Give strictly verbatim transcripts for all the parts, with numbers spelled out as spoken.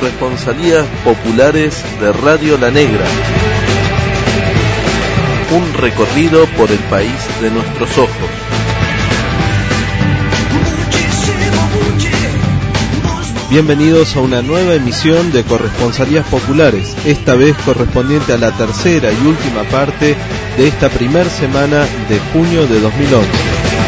Corresponsalías populares de Radio La Negra. Un recorrido por el país de nuestros ojos. Bienvenidos a una nueva emisión de Corresponsalías Populares, esta vez correspondiente a la tercera y última parte de esta primer semana de junio de dos mil once.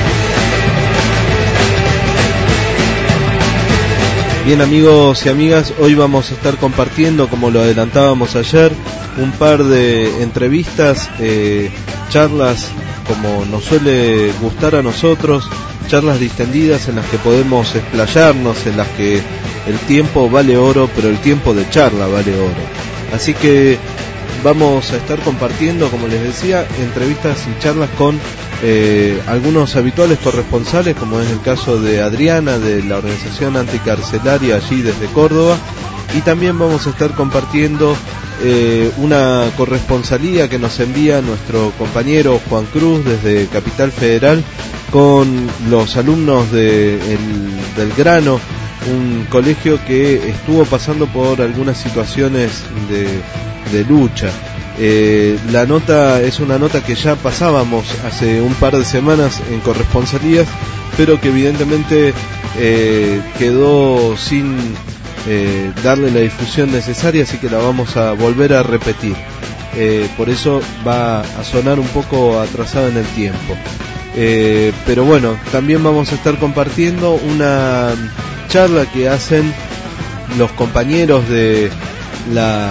Bien, amigos y amigas, hoy vamos a estar compartiendo, como lo adelantábamos ayer, un par de entrevistas, eh, charlas como nos suele gustar a nosotros, charlas distendidas en las que podemos explayarnos, en las que el tiempo vale oro, pero el tiempo de charla vale oro. Así que vamos a estar compartiendo, como les decía, entrevistas y charlas con eh, algunos habituales corresponsales, como es el caso de Adriana, de la organización anticarcelaria allí desde Córdoba, y también vamos a estar compartiendo eh, una corresponsalía que nos envía nuestro compañero Juan Cruz desde Capital Federal con los alumnos de el, del Grano, un colegio que estuvo pasando por algunas situaciones de, de lucha. Eh, la nota es una nota que ya pasábamos hace un par de semanas en corresponsalías, pero que evidentemente eh, quedó sin eh, darle la difusión necesaria, así que la vamos a volver a repetir. Eh, por eso va a sonar un poco atrasada en el tiempo. Eh, pero bueno, también vamos a estar compartiendo una charla que hacen los compañeros de la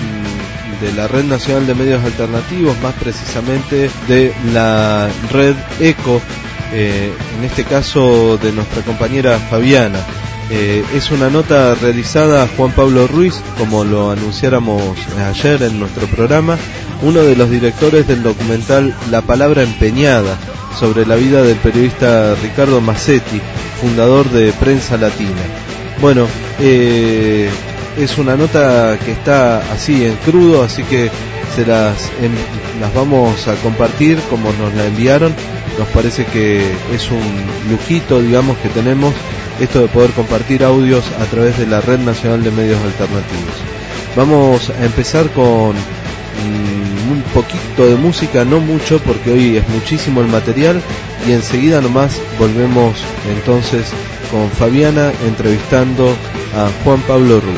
de la Red Nacional de Medios Alternativos, más precisamente de la Red ECO, eh, en este caso de nuestra compañera Fabiana. Eh, es una nota realizada a Juan Pablo Ruiz, como lo anunciáramos ayer en nuestro programa, uno de los directores del documental La Palabra Empeñada, sobre la vida del periodista Ricardo Massetti, fundador de Prensa Latina. Bueno, eh, es una nota que está así en crudo, así que se las, en, las vamos a compartir como nos la enviaron. Nos parece que es un lujito, digamos, que tenemos esto de poder compartir audios a través de la Red Nacional de Medios Alternativos. Vamos a empezar con mmm, un poquito de música, no mucho, porque hoy es muchísimo el material, y enseguida nomás volvemos entonces con Fabiana entrevistando a Juan Pablo Ruiz.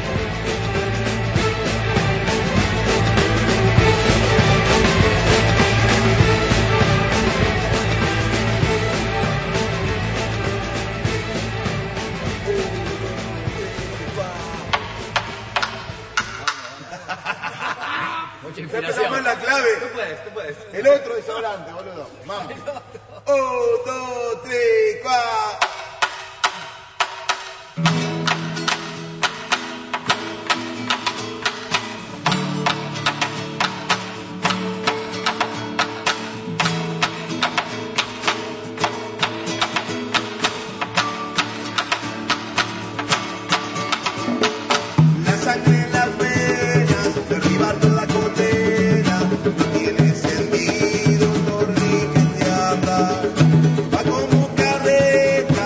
La clave. Tú puedes, tú puedes. El otro desodorante, boludo. Vamos. Un, dos, tres, cuatro. Va como carreta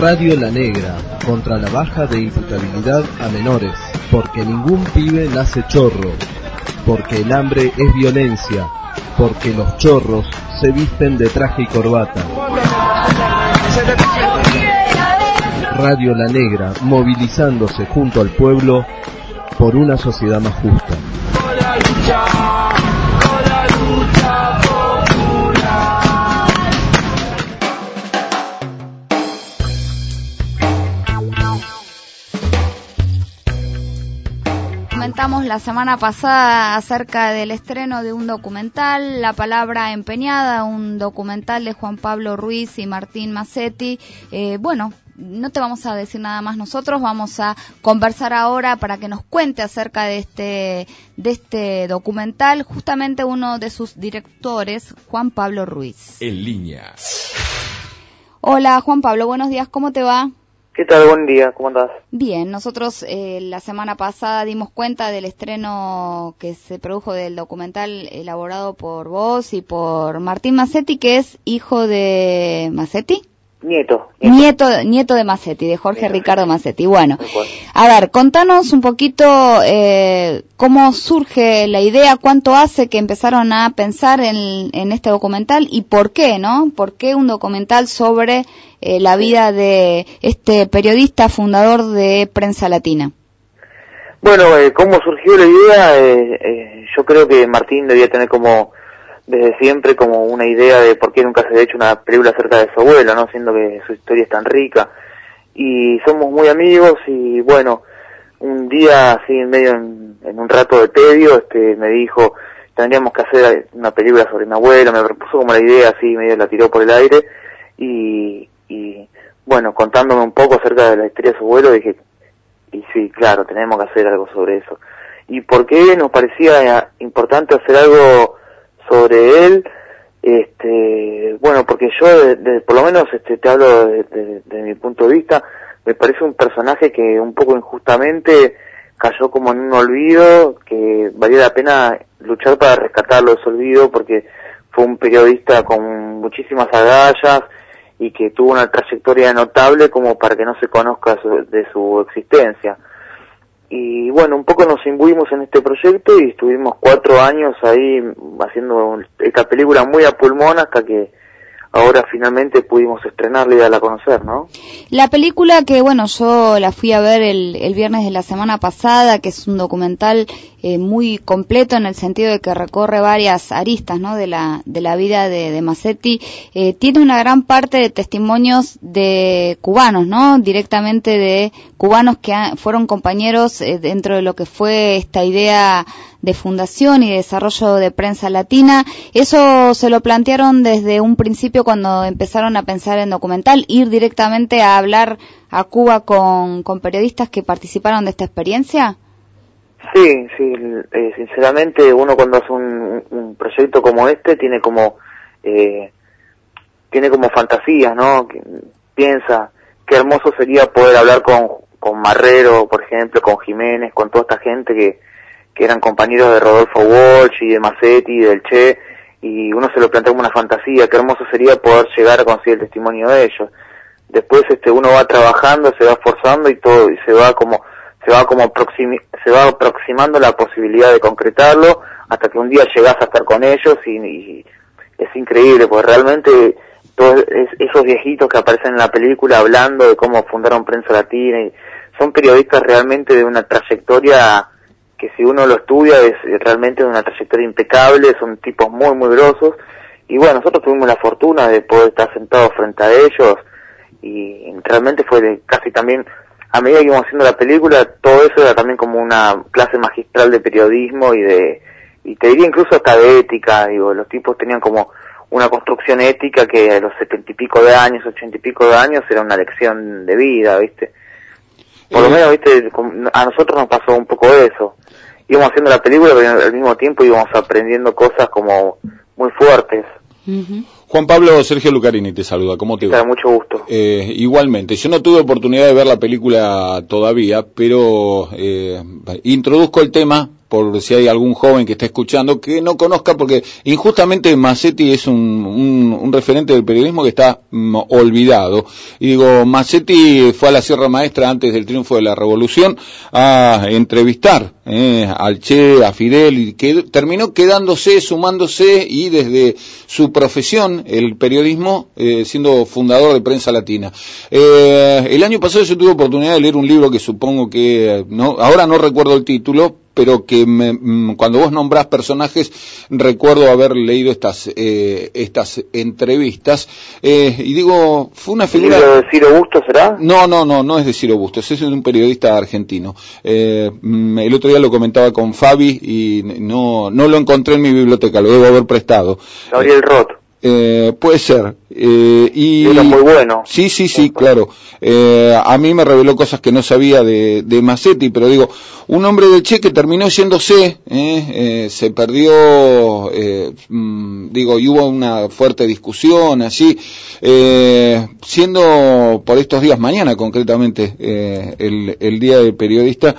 Radio La Negra, contra la baja de imputabilidad a menores, porque ningún pibe nace chorro, porque el hambre es violencia, porque los chorros se visten de traje y corbata. Radio La Negra, movilizándose junto al pueblo por una sociedad más justa. Comentamos la semana pasada acerca del estreno de un documental, La Palabra Empeñada, un documental de Juan Pablo Ruiz y Martín Mazzetti. Eh, bueno, no te vamos a decir nada más nosotros, vamos a conversar ahora para que nos cuente acerca de este, de este documental, justamente uno de sus directores, Juan Pablo Ruiz. En línea. Hola Juan Pablo, buenos días, ¿cómo te va? ¿Qué tal? Buen día, ¿cómo andás? Bien, nosotros eh, la semana pasada dimos cuenta del estreno que se produjo del documental elaborado por vos y por Martín Mazzetti, que es hijo de Mazzetti. Nieto. Nieto, nieto, nieto de Mazzetti, de Jorge nieto. Ricardo Mazzetti. Bueno, a ver, contanos un poquito eh, cómo surge la idea, cuánto hace que empezaron a pensar en, en este documental y por qué, ¿no? ¿Por qué un documental sobre eh, la vida de este periodista fundador de Prensa Latina? Bueno, eh, ¿cómo surgió la idea? Eh, eh, yo creo que Martín debía tener como desde siempre como una idea de por qué nunca se había hecho una película acerca de su abuelo, ¿no? Siendo que su historia es tan rica. Y somos muy amigos y bueno, un día así en medio en, en un rato de tedio, este, me dijo, tendríamos que hacer una película sobre mi abuelo, me propuso como la idea así, medio la tiró por el aire y, y bueno, contándome un poco acerca de la historia de su abuelo, dije, y sí, claro, tenemos que hacer algo sobre eso. ¿Y por qué nos parecía importante hacer algo sobre él? Este, bueno, porque yo, de, de, por lo menos, este, te hablo de, de, de mi punto de vista, me parece un personaje que un poco injustamente cayó como en un olvido, que valía la pena luchar para rescatarlo de ese olvido, porque fue un periodista con muchísimas agallas y que tuvo una trayectoria notable como para que no se conozca su, de su existencia. Y bueno, un poco nos imbuimos en este proyecto y estuvimos cuatro años ahí haciendo esta película muy a pulmón hasta que ahora finalmente pudimos estrenarla y darla a conocer, ¿no? La película que, bueno, yo la fui a ver el, el viernes de la semana pasada, que es un documental eh, muy completo en el sentido de que recorre varias aristas, ¿no?, de la de la vida de, de Mazzetti, eh, tiene una gran parte de testimonios de cubanos, ¿no?, directamente de cubanos que han, fueron compañeros eh, dentro de lo que fue esta idea de fundación y de desarrollo de Prensa Latina. Eso se lo plantearon desde un principio cuando empezaron a pensar en documental, ir directamente a hablar a Cuba con, con periodistas que participaron de esta experiencia. Sí, sí, eh, sinceramente uno cuando hace un, un proyecto como este tiene como eh, tiene como fantasías, ¿no? Que piensa qué hermoso sería poder hablar con, con Marrero, por ejemplo, con Jiménez, con toda esta gente que que eran compañeros de Rodolfo Walsh y de Mazzetti y del Che, y uno se lo plantea como una fantasía, qué hermoso sería poder llegar a conseguir el testimonio de ellos. Después este uno va trabajando, se va esforzando y todo, y se va como se va como aproximi, se va aproximando la posibilidad de concretarlo, hasta que un día llegás a estar con ellos y, y es increíble, porque realmente todos esos viejitos que aparecen en la película hablando de cómo fundaron Prensa Latina, y son periodistas realmente de una trayectoria que si uno lo estudia es realmente una trayectoria impecable, son tipos muy muy grosos, y bueno, nosotros tuvimos la fortuna de poder estar sentados frente a ellos, y realmente fue de casi también, a medida que íbamos haciendo la película, todo eso era también como una clase magistral de periodismo y de, y te diría incluso hasta de ética, digo, los tipos tenían como una construcción ética que a los setenta y pico de años, ochenta y pico de años, era una lección de vida, ¿viste? Por lo menos, ¿viste? A nosotros nos pasó un poco eso. Íbamos haciendo la película, pero al mismo tiempo íbamos aprendiendo cosas como muy fuertes. Uh-huh. Juan Pablo, Sergio Lucarini te saluda, ¿cómo te va? Está, mucho gusto. Eh, igualmente, yo no tuve oportunidad de ver la película todavía, pero eh, introduzco el tema por si hay algún joven que está escuchando que no conozca, porque injustamente Mazzetti es un, un, un referente del periodismo que está mm, olvidado. Y digo, Mazzetti fue a la Sierra Maestra antes del triunfo de la Revolución a entrevistar eh, al Che, a Fidel, y que terminó quedándose, sumándose, y desde su profesión, el periodismo, eh, siendo fundador de Prensa Latina. Eh, el año pasado yo tuve oportunidad de leer un libro que supongo que, no, ahora no recuerdo el título, pero que me, cuando vos nombrás personajes recuerdo haber leído estas eh, estas entrevistas eh, y digo, fue una figura... ¿El libro de Ciro Bustos será? No, no, no, no es de Ciro Bustos, es de un periodista argentino. Eh, el otro día lo comentaba con Fabi y no no lo encontré en mi biblioteca, lo debo haber prestado. Gabriel eh, Roth. Eh, puede ser. Eh, y Era muy bueno. Sí, sí, sí, claro. Eh, a mí me reveló cosas que no sabía de, de Mazzetti, pero digo, un hombre del Che que terminó yéndose, eh, eh, se perdió, eh, mm, digo, y hubo una fuerte discusión allí, eh, siendo por estos días, mañana concretamente, eh, el, el Día del Periodista,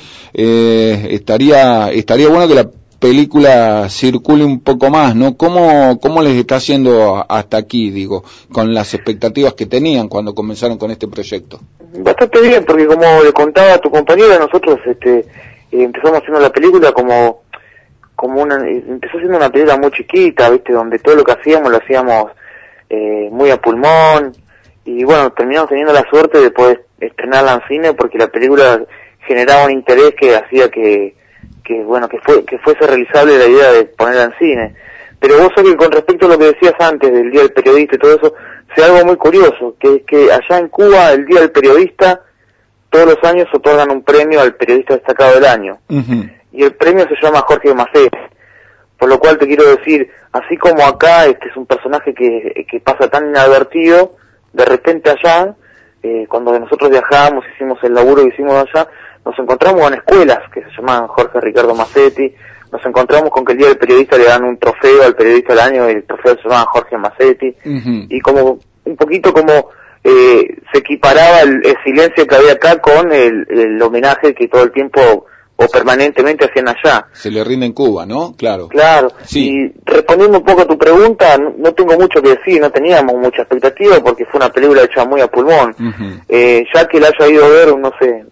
eh, estaría, estaría bueno que la película circule un poco más, ¿no? ¿Cómo, cómo les está haciendo hasta aquí, digo, con las expectativas que tenían cuando comenzaron con este proyecto? Bastante bien, porque como le contaba a tu compañera, nosotros este eh, empezamos haciendo la película como como una empezó siendo una película muy chiquita, ¿viste? Donde todo lo que hacíamos lo hacíamos eh, muy a pulmón, y bueno, terminamos teniendo la suerte de poder estrenarla en cine porque la película generaba un interés que hacía que que bueno, que fue que fuese realizable la idea de ponerla en cine. Pero vos sabés que con respecto a lo que decías antes del Día del Periodista y todo eso, sé algo muy curioso, que es que allá en Cuba el Día del Periodista todos los años otorgan un premio al periodista destacado del año. Uh-huh. Y el premio se llama Jorge Mazzetti. Por lo cual te quiero decir, así como acá este es un personaje que, que pasa tan inadvertido, de repente allá, eh, cuando nosotros viajamos, hicimos el laburo que hicimos allá, nos encontramos en escuelas que se llaman Jorge Ricardo Mazzetti, nos encontramos con que el Día del Periodista le dan un trofeo al periodista del año, y el trofeo se llama Jorge Mazzetti, uh-huh. Y como un poquito como eh, se equiparaba el, el silencio que había acá con el, el homenaje que todo el tiempo o permanentemente hacían allá. Se le rinde en Cuba, ¿no? Claro. Claro, sí. Y respondiendo un poco a tu pregunta, no, no tengo mucho que decir, no teníamos mucha expectativa porque fue una película hecha muy a pulmón. Uh-huh. Eh, ya que la haya ido a ver, no sé,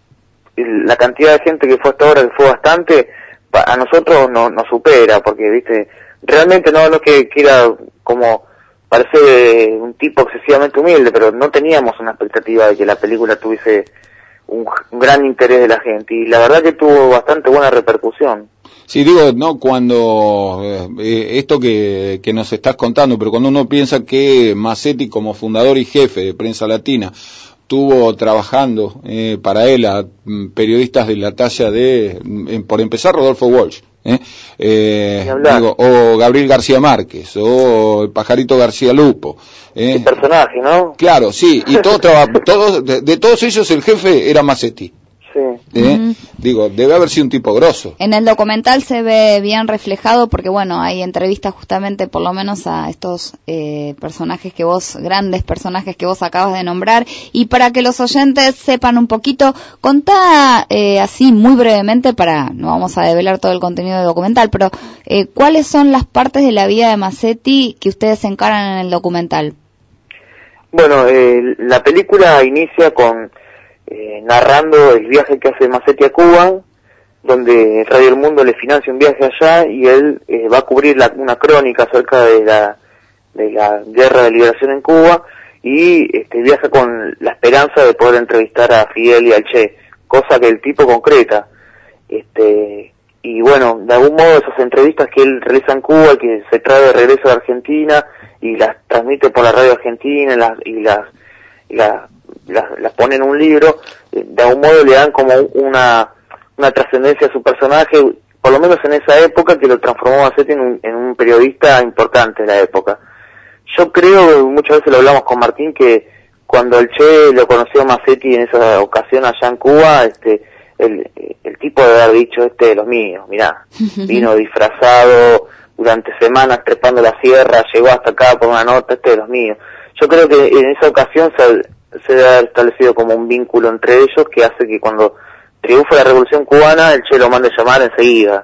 la cantidad de gente que fue hasta ahora, que fue bastante, a nosotros nos no supera, porque, viste, realmente no, no es que quiera como parecer un tipo excesivamente humilde, pero no teníamos una expectativa de que la película tuviese un, un gran interés de la gente, y la verdad que tuvo bastante buena repercusión. Sí, digo, no, cuando eh, esto que, que nos estás contando, pero cuando uno piensa que Mazzetti como fundador y jefe de Prensa Latina estuvo trabajando eh, para él a m, periodistas de la talla de, eh, por empezar, Rodolfo Walsh, eh, eh, digo, o Gabriel García Márquez, o el Pajarito García Lupo. Eh. El personaje, ¿no? Claro, sí, y todo, todo de, de todos ellos el jefe era Mazzetti. Sí. ¿Eh? Uh-huh. Digo, debe haber sido un tipo grosso. En el documental se ve bien reflejado porque, bueno, hay entrevistas justamente por lo menos a estos eh, personajes que vos, grandes personajes que vos acabas de nombrar. Y para que los oyentes sepan un poquito, contá eh, así muy brevemente, para no vamos a develar todo el contenido del documental, pero eh, ¿cuáles son las partes de la vida de Mazzetti que ustedes encaran en el documental? Bueno, eh, la película inicia con Eh, narrando el viaje que hace Mazzetti a Cuba, donde Radio El Mundo le financia un viaje allá y él eh, va a cubrir la, una crónica acerca de la de la guerra de liberación en Cuba, y este, viaja con la esperanza de poder entrevistar a Fidel y al Che, cosa que el tipo concreta. Este, y bueno, de algún modo esas entrevistas que él realiza en Cuba, que se trae de regreso a Argentina y las transmite por la radio argentina y las, y las, y las Las, las pone en un libro, de algún modo le dan como una una trascendencia a su personaje, por lo menos en esa época, que lo transformó Mazzetti en un, en un periodista importante de la época. Yo creo, muchas veces lo hablamos con Martín, que cuando el Che lo conoció a Mazzetti en esa ocasión allá en Cuba, este el, el tipo de haber dicho, este de los míos, mirá, vino disfrazado durante semanas trepando la sierra, llegó hasta acá por una nota, este de los míos. Yo creo que en esa ocasión se se ha establecido como un vínculo entre ellos que hace que cuando triunfa la Revolución Cubana el Che lo mande llamar enseguida,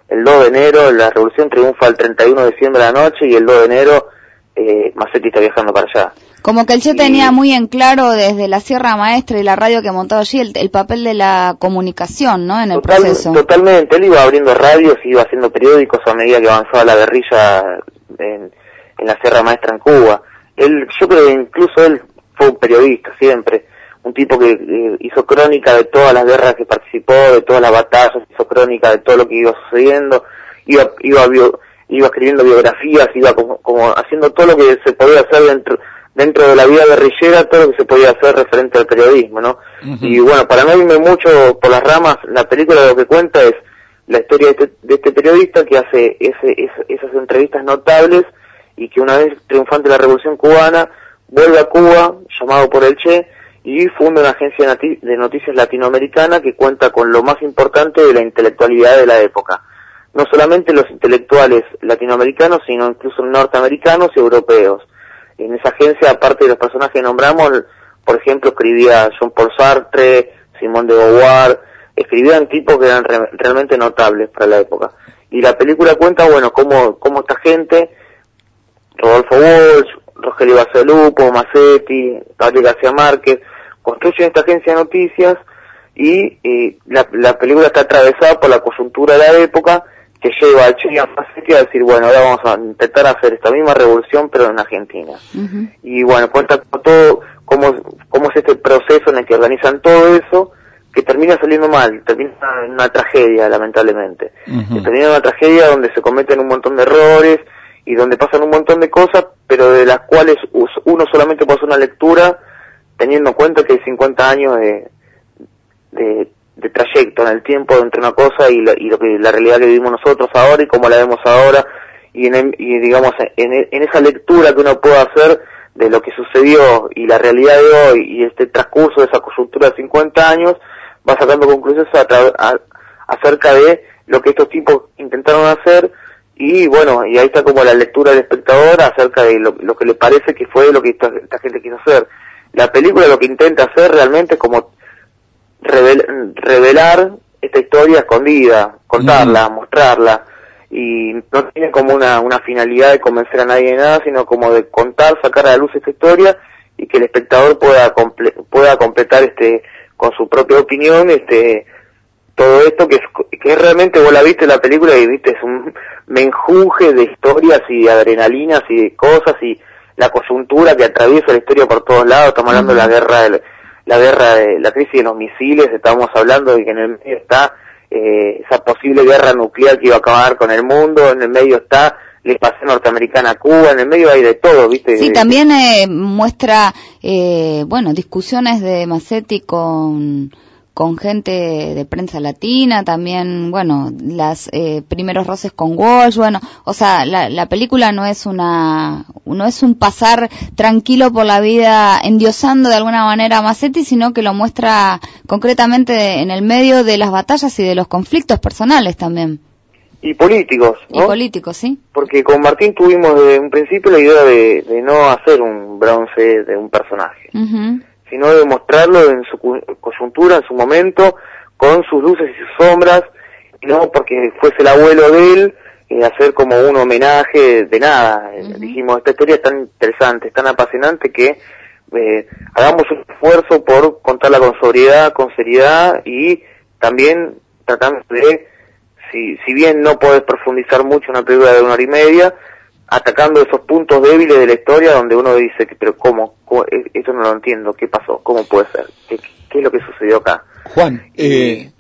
el dos de enero, la revolución triunfa el treinta y uno de diciembre a la noche y el dos de enero eh, Masetti está viajando para allá. Como que el Che y... tenía muy en claro desde la Sierra Maestra y la radio que montaba allí el, el papel de la comunicación, ¿no? En el Total, proceso. Totalmente, él iba abriendo radios, iba haciendo periódicos a medida que avanzaba la guerrilla en, en la Sierra Maestra en Cuba. Él, yo creo que incluso él fue un periodista siempre, un tipo que eh, hizo crónica de todas las guerras que participó, de todas las batallas, hizo crónica de todo lo que iba sucediendo, iba iba bio, iba escribiendo biografías, iba como, como haciendo todo lo que se podía hacer dentro dentro de la vida guerrillera, todo lo que se podía hacer referente al periodismo, ¿no? Uh-huh. Y bueno, para no irme mucho por las ramas, la película lo que cuenta es la historia de este, de este periodista que hace ese, ese, esas entrevistas notables y que una vez triunfante la Revolución Cubana, vuelve a Cuba, llamado por el Che, y funda una agencia de noticias latinoamericana que cuenta con lo más importante de la intelectualidad de la época. No solamente los intelectuales latinoamericanos, sino incluso norteamericanos y europeos. En esa agencia, aparte de los personajes que nombramos, por ejemplo, escribía Jean-Paul Sartre, Simone de Beauvoir, escribían tipos que eran re realmente notables para la época. Y la película cuenta, bueno, cómo, cómo esta gente, Rodolfo Walsh, Rogelio Bacigalupo, Masetti, Gabriel García Márquez, construyen esta agencia de noticias y, y la, la película está atravesada por la coyuntura de la época que lleva al Che y a Masetti a decir, bueno, ahora vamos a intentar hacer esta misma revolución pero en Argentina. Uh-huh. Y bueno, cuenta todo cómo, cómo es este proceso en el que organizan todo eso, que termina saliendo mal, termina en una tragedia, lamentablemente. Uh-huh. Termina en una tragedia donde se cometen un montón de errores y donde pasan un montón de cosas, pero de las cuales uno solamente puede hacer una lectura teniendo en cuenta que hay cincuenta años de, de, de trayecto en el tiempo entre una cosa y, la, y lo que la realidad que vivimos nosotros ahora y cómo la vemos ahora, y, en, y digamos en, en esa lectura que uno puede hacer de lo que sucedió y la realidad de hoy y este transcurso de esa coyuntura de cincuenta años, va sacando conclusiones a a, acerca de lo que estos tipos intentaron hacer. Y bueno, y ahí está como la lectura del espectador acerca de lo, lo que le parece que fue lo que esta, esta gente quiso hacer. La película lo que intenta hacer realmente es como revel, revelar esta historia escondida, contarla, mm. mostrarla, y no tiene como una, una finalidad de convencer a nadie de nada, sino como de contar, sacar a la luz esta historia y que el espectador pueda comple pueda completar este con su propia opinión este todo esto que es, que es realmente, vos la viste la película y viste, es un menjunje de historias y de adrenalinas y de cosas y la coyuntura que atraviesa la historia por todos lados. Estamos hablando de la guerra de la guerra de la crisis de los misiles, estamos hablando de que en el medio está eh, esa posible guerra nuclear que iba a acabar con el mundo, en el medio está la invasión norteamericana a Cuba, en el medio hay de todo, ¿viste? Sí, también eh, muestra, eh, bueno, discusiones de Masetti con con gente de prensa latina, también, bueno, las eh, primeros roces con Walsh, bueno, o sea, la, la película no es una, no es un pasar tranquilo por la vida endiosando de alguna manera a Masetti, sino que lo muestra concretamente en el medio de las batallas y de los conflictos personales también. Y políticos, ¿no? Y políticos, sí. Porque con Martín tuvimos desde un principio la idea de, de no hacer un bronce de un personaje. Uh-huh. Sino de mostrarlo en su coyuntura, en su momento, con sus luces y sus sombras, y no porque fuese el abuelo de él, eh, hacer como un homenaje de nada. Uh-huh. Dijimos, esta historia es tan interesante, es tan apasionante que eh, hagamos un esfuerzo por contarla con sobriedad, con seriedad, y también tratando de, si, si bien no podés profundizar mucho en una película de una hora y media, atacando esos puntos débiles de la historia donde uno dice, pero ¿cómo? ¿Cómo? Esto no lo entiendo, ¿qué pasó? ¿Cómo puede ser? ¿Qué, qué es lo que sucedió acá? Juan, eh...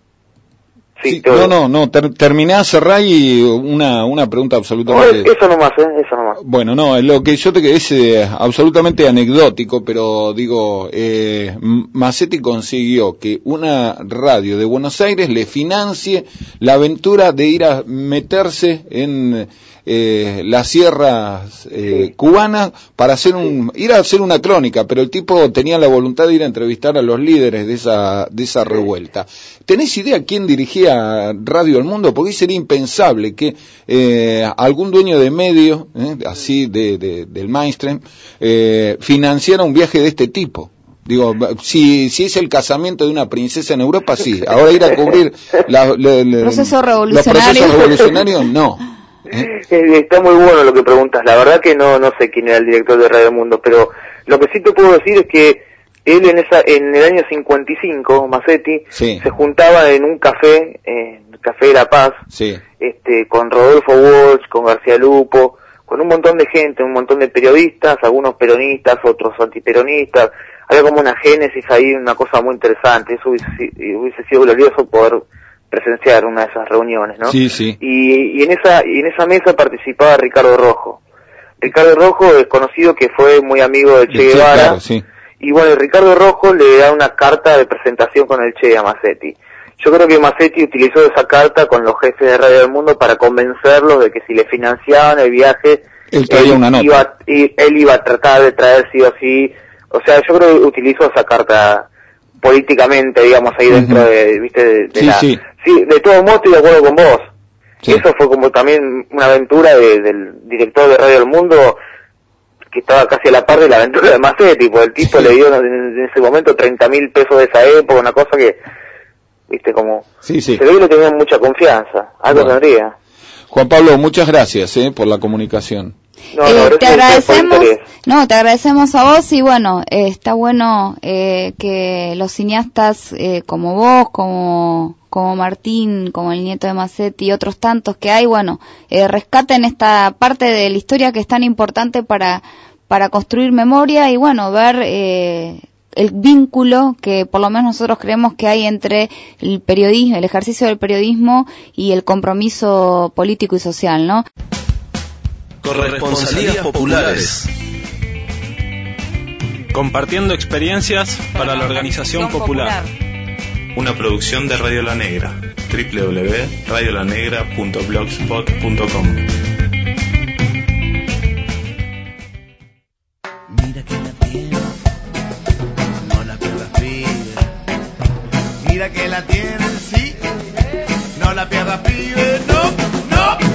Sí, sí, no, no, no, ter, terminá, cerrá y una, una pregunta absolutamente... No, eso nomás, ¿eh? Eso nomás. Bueno, no, lo que yo te quedé es eh, absolutamente anecdótico, pero digo, eh, Masetti consiguió que una radio de Buenos Aires le financie la aventura de ir a meterse en eh, las sierras eh, sí. cubanas para hacer un, ir a hacer una crónica, pero el tipo tenía la voluntad de ir a entrevistar a los líderes de esa, de esa sí. revuelta. ¿Tenés idea quién dirigía Radio El Mundo? Porque sería impensable que eh, algún dueño de medio, eh, así de, de, del mainstream, eh, financiara un viaje de este tipo. Digo, si si es el casamiento de una princesa en Europa, sí. Ahora ir a cubrir la, la, la, proceso los procesos revolucionarios, no. ¿Eh? Está muy bueno lo que preguntas. La verdad que no no sé quién era el director de Radio Mundo, pero lo que sí te puedo decir es que él en esa en el año cincuenta y cinco, Massetti, sí. se juntaba en un café, eh, el Café de la Paz, sí. este, con Rodolfo Walsh, con García Lupo, con un montón de gente, un montón de periodistas, algunos peronistas, otros antiperonistas. Había como una génesis ahí, una cosa muy interesante. Eso hubiese, hubiese sido glorioso poder presenciar una de esas reuniones, ¿no? Sí, sí. Y, y en esa y en esa mesa participaba Ricardo Rojo. Ricardo Rojo es conocido que fue muy amigo de Che Guevara. Sí, claro, sí. Y bueno, Ricardo Rojo le da una carta de presentación con el Che a Massetti. Yo creo que Massetti utilizó esa carta con los jefes de Radio del Mundo para convencerlos de que si le financiaban el viaje, él traía una nota. Iba, y él iba a tratar de traer sí o sí. O sea, yo creo que utilizó esa carta políticamente, digamos, ahí dentro uh-huh. de, viste, de, de sí, la... Sí. sí, de todo modo estoy de acuerdo con vos. Sí. Eso fue como también una aventura de, del director de Radio del Mundo, que estaba casi a la par de la aventura de Massetti, porque el tipo sí. le dio en, en ese momento treinta mil pesos de esa época, una cosa que, viste, como... Sí, sí. Se ve que le tenían mucha confianza, algo bueno. tendría. Juan Pablo, muchas gracias eh, por la comunicación. No, no, eh, te agradecemos, no, te agradecemos a vos y bueno, eh, está bueno eh, que los cineastas eh, como vos, como como Martín, como el nieto de Massetti y otros tantos que hay, bueno, eh, rescaten esta parte de la historia que es tan importante para para construir memoria y bueno, ver eh, el vínculo que por lo menos nosotros creemos que hay entre el periodismo, el ejercicio del periodismo y el compromiso político y social, ¿no? Corresponsalías populares. Compartiendo experiencias para la organización popular. Una producción de Radio La Negra. doble u doble u doble u punto radio la negra punto blogspot punto com. Mira que la tiene, no la pierdas, pibe. Mira que la tiene, sí, no la pierdas, pibe, no, no.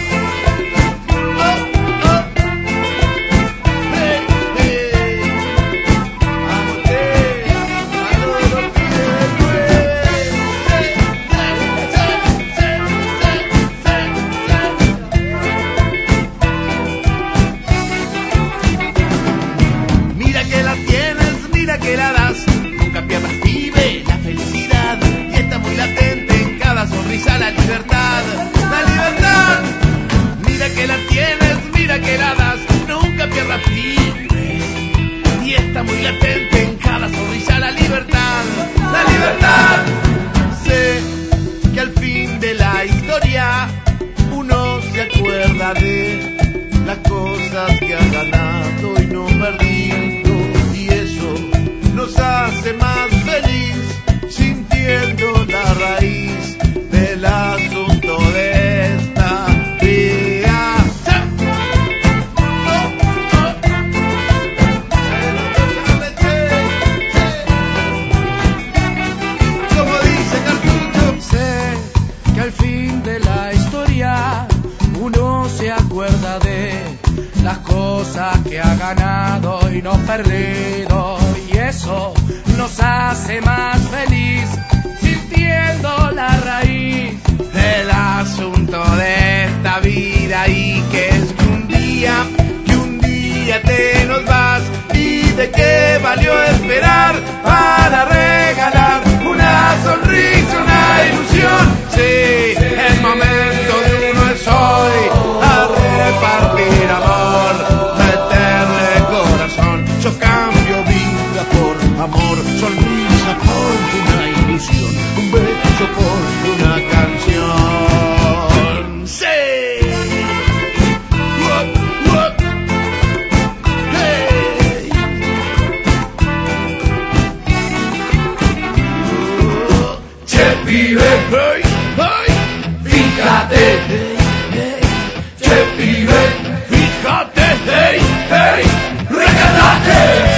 Que la das, nunca pierdas, pibe, la felicidad, y está muy latente en cada sonrisa la libertad, la libertad. Mira que la tienes, mira que la das, nunca pierdas, pibe, y está muy latente en cada sonrisa la libertad, la libertad. Sé que al fin de la historia uno se acuerda de las cosas que ha ganado y no perdido, y eso nos hace más feliz, sintiendo la raíz del asunto de esta vida. Como dice Cartucho, sé que al fin de la historia uno se acuerda de las cosas que ha ganado y no perdido, y eso nos hace más feliz, sintiendo la raíz del asunto de esta vida, y que es que un día, que un día te nos vas, y de qué valió esperar para regalar una sonrisa, una ilusión. Sí, el momento de uno es hoy, a repartir amor, meterle corazón. Yo cambio vida por amor, sonrisa por una ilusión, un beso por una canción. Sí. Whoop, whoop. Hey. Uh, che pibe, hey, hey. Fíjate, hey, hey. Che pibe, fíjate, hey, hey. Recátate.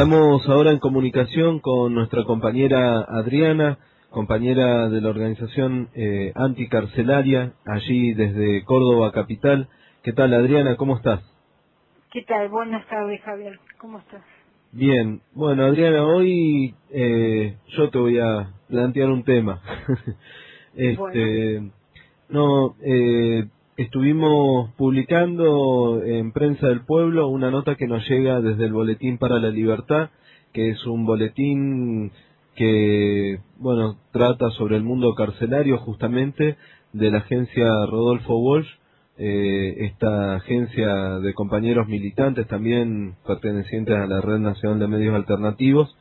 Estamos ahora en comunicación con nuestra compañera Adriana, compañera de la organización eh, anticarcelaria, allí desde Córdoba capital. ¿Qué tal, Adriana? ¿Cómo estás? ¿Qué tal? Buenas tardes, Javier. ¿Cómo estás? Bien. Bueno, Adriana, hoy eh, yo te voy a plantear un tema. este, bueno. No, eh, estuvimos publicando en Prensa del Pueblo una nota que nos llega desde el Boletín para la Libertad, que es un boletín que, bueno, trata sobre el mundo carcelario justamente, de la agencia Rodolfo Walsh, eh, esta agencia de compañeros militantes también pertenecientes a la Red Nacional de Medios Alternativos,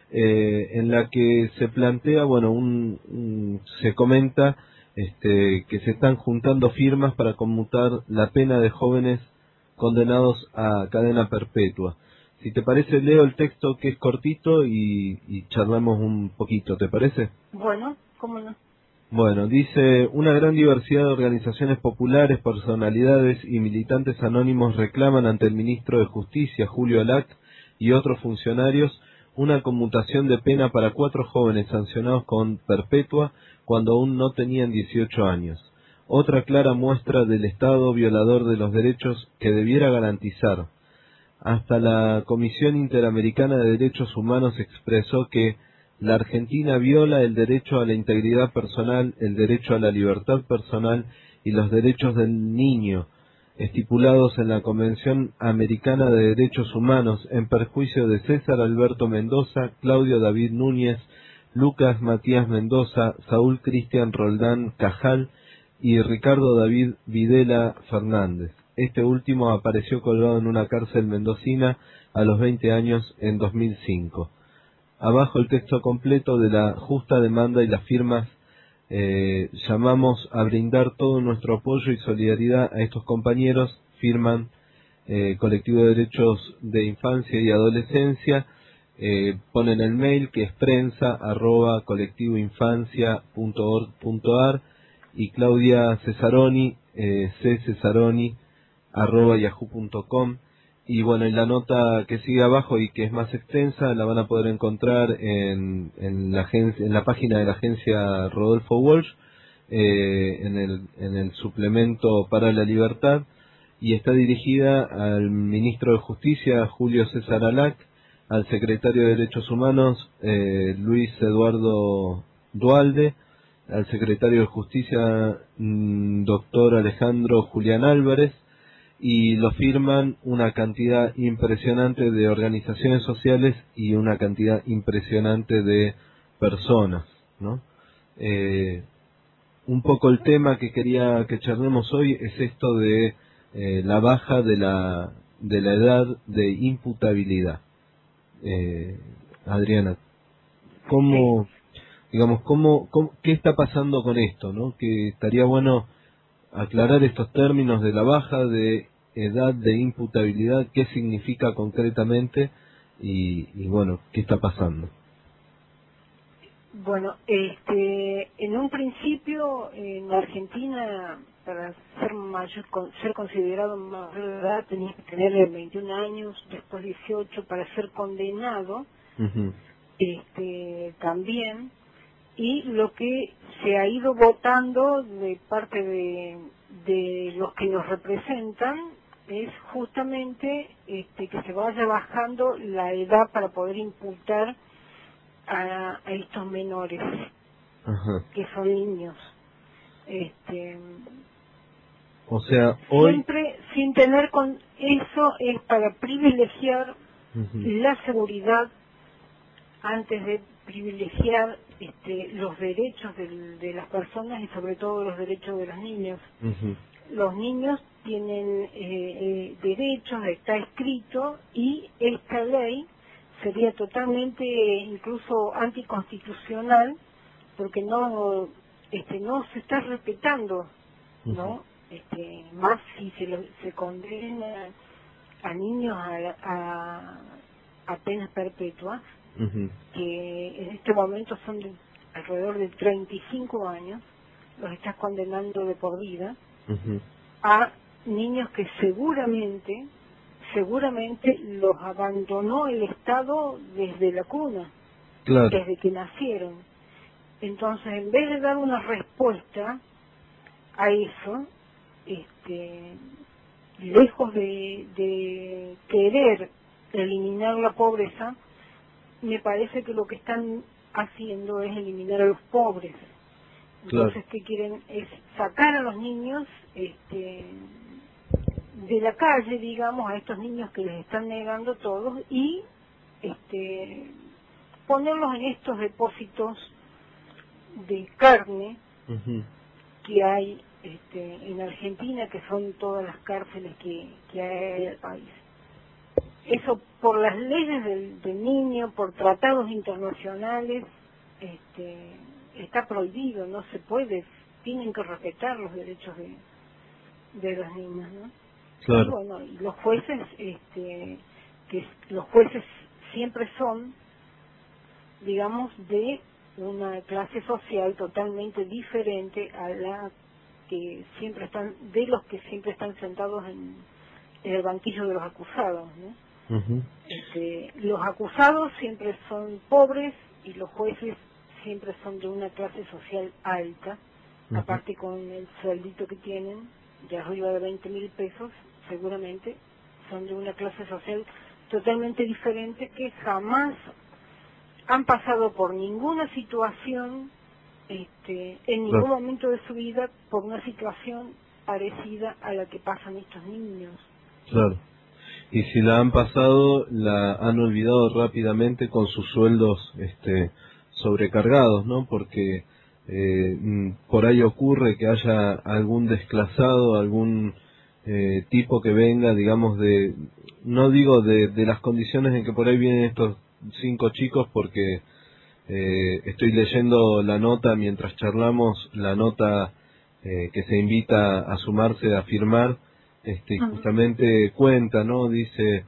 eh, en la que se plantea, bueno, un, un, se comenta este, que se están juntando firmas para conmutar la pena de jóvenes condenados a cadena perpetua. Si te parece, leo el texto, que es cortito, y, y charlamos un poquito, ¿te parece? Bueno, cómo no. Bueno, dice: una gran diversidad de organizaciones populares, personalidades y militantes anónimos reclaman ante el ministro de Justicia, Julio Alac, y otros funcionarios una conmutación de pena para cuatro jóvenes sancionados con perpetua cuando aún no tenían dieciocho años. Otra clara muestra del Estado violador de los derechos que debiera garantizar. Hasta la Comisión Interamericana de Derechos Humanos expresó que la Argentina viola el derecho a la integridad personal, el derecho a la libertad personal y los derechos del niño, estipulados en la Convención Americana de Derechos Humanos, en perjuicio de César Alberto Mendoza, Claudio David Núñez, Lucas Matías Mendoza, Saúl Cristian Roldán Cajal y Ricardo David Videla Fernández. Este último apareció colgado en una cárcel mendocina a los veinte años en dos mil cinco. Abajo el texto completo de la justa demanda y las firmas. Eh, llamamos a brindar todo nuestro apoyo y solidaridad a estos compañeros. Firman eh, Colectivo de Derechos de Infancia y Adolescencia. Eh, ponen el mail, que es prensa arroba colectivoinfancia punto org punto ar, y Claudia Cesaroni, eh, ccesaroni arroba yahoo punto com. Y bueno, en la nota que sigue abajo y que es más extensa la van a poder encontrar en, en la agencia, en la página de la agencia Rodolfo Walsh, eh, en el en el suplemento para la libertad, y está dirigida al ministro de Justicia, Julio César Alac, al secretario de Derechos Humanos, eh, Luis Eduardo Dualde, al secretario de Justicia, mmm, doctor Alejandro Julián Álvarez, y lo firman una cantidad impresionante de organizaciones sociales y una cantidad impresionante de personas, ¿no? Eh, un poco el tema que quería que charlemos hoy es esto de eh, la baja de la de la edad de imputabilidad. Eh, Adriana, ¿cómo, digamos, cómo, cómo, qué está pasando con esto, ¿no? Que estaría bueno aclarar estos términos de la baja de edad de imputabilidad, qué significa concretamente y, y bueno, qué está pasando. Bueno, este, en un principio en Argentina, para ser mayor, ser considerado mayor de edad, tenía que tener veintiún años, después dieciocho para ser condenado, uh-huh. este, también, y lo que se ha ido votando de parte de, de los que nos representan es justamente este, que se vaya bajando la edad para poder imputar a, a estos menores, ajá, que son niños. Este, o sea, hoy siempre sin tener con eso es para privilegiar uh-huh. la seguridad antes de privilegiar este, los derechos de, de las personas y sobre todo los derechos de los niños. Uh-huh. Los niños tienen eh, eh, derechos, está escrito, y esta ley sería totalmente eh, incluso anticonstitucional porque no este no se está respetando, ¿no? Uh-huh. Este, más si se, lo, se condena a niños a, a, a penas perpetuas, uh-huh. que en este momento son de alrededor de treinta y cinco años, los estás condenando de por vida, uh-huh. a niños que seguramente, seguramente los abandonó el Estado desde la cuna, claro. desde que nacieron. Entonces, en vez de dar una respuesta a eso, este, lejos de, de querer eliminar la pobreza, me parece que lo que están haciendo es eliminar a los pobres. Entonces, claro. ¿qué quieren? Es sacar a los niños este, de la calle, digamos, a estos niños que les están negando todos, y este, ponerlos en estos depósitos de carne uh-huh. que hay este, en Argentina, que son todas las cárceles que, que hay en el país. Eso por las leyes del, del niño, por tratados internacionales, este, está prohibido, no se puede, tienen que respetar los derechos de, de los niños, ¿no? Claro. Y bueno, y los jueces, este, que los jueces siempre son, digamos, de una clase social totalmente diferente a la que siempre están, de los que siempre están sentados en, en el banquillo de los acusados, ¿no? Uh-huh. Este, los acusados siempre son pobres y los jueces siempre son de una clase social alta, uh-huh. aparte con el sueldito que tienen, de arriba de veinte mil pesos, seguramente son de una clase social totalmente diferente, que jamás han pasado por ninguna situación, este, en ningún claro. momento de su vida, por una situación parecida a la que pasan estos niños. Claro. Y si la han pasado, la han olvidado rápidamente con sus sueldos este, sobrecargados, ¿no? Porque eh, por ahí ocurre que haya algún desclasado, algún eh, tipo que venga, digamos, de, no digo de, de las condiciones en que por ahí vienen estos cinco chicos, porque eh, estoy leyendo la nota mientras charlamos, la nota eh, que se invita a sumarse a firmar, este, justamente cuenta, ¿no? Dice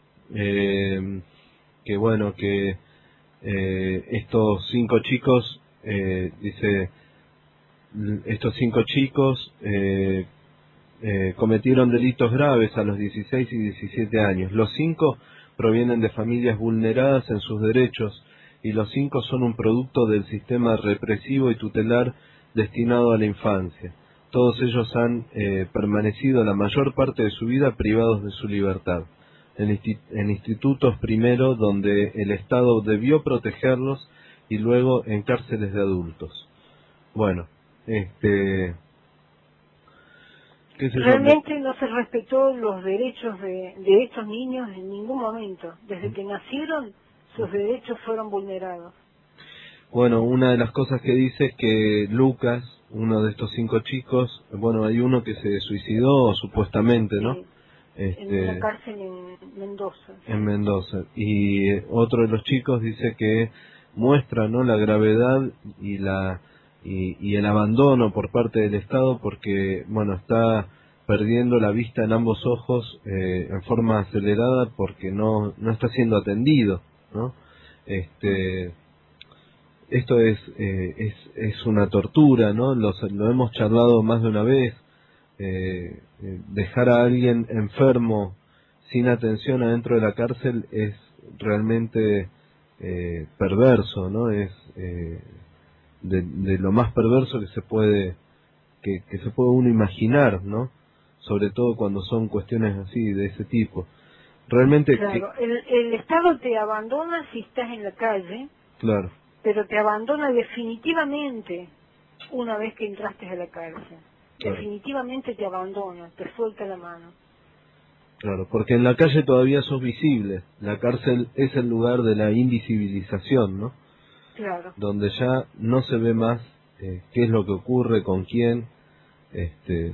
eh, que bueno, que eh, estos cinco chicos, eh, dice, estos cinco chicos eh, eh, cometieron delitos graves a los dieciséis y diecisiete años. Los cinco provienen de familias vulneradas en sus derechos y los cinco son un producto del sistema represivo y tutelar destinado a la infancia. Todos ellos han eh, permanecido la mayor parte de su vida privados de su libertad, en, insti- en institutos primero donde el Estado debió protegerlos y luego en cárceles de adultos. Bueno, este... ¿qué sé Realmente yo? no se respetó los derechos de, de estos niños en ningún momento. Desde que nacieron, sus derechos fueron vulnerados. Bueno, una de las cosas que dice es que Lucas, uno de estos cinco chicos, bueno, hay uno que se suicidó supuestamente, ¿no? Sí, este, en una cárcel en Mendoza. En Mendoza. Y otro de los chicos dice que muestra, ¿no?, la gravedad y la y, y el abandono por parte del Estado, porque, bueno, está perdiendo la vista en ambos ojos eh, en forma acelerada, porque no no está siendo atendido, ¿no? Este Esto es, eh, es es una tortura, ¿no? Los, lo hemos charlado más de una vez. Eh, eh, dejar a alguien enfermo sin atención adentro de la cárcel es realmente eh, perverso, ¿no? Es eh, de, de lo más perverso que se puede que, que se puede uno imaginar, ¿no? Sobre todo cuando son cuestiones así, de ese tipo. Realmente... Claro, que... el, el Estado te abandona si estás en la calle. Claro. Pero te abandona definitivamente una vez que entraste a la cárcel. Claro. Definitivamente te abandona, te suelta la mano. Claro, porque en la calle todavía sos visible. La cárcel es el lugar de la invisibilización, ¿no? Claro. Donde ya no se ve más eh, qué es lo que ocurre, con quién. Este,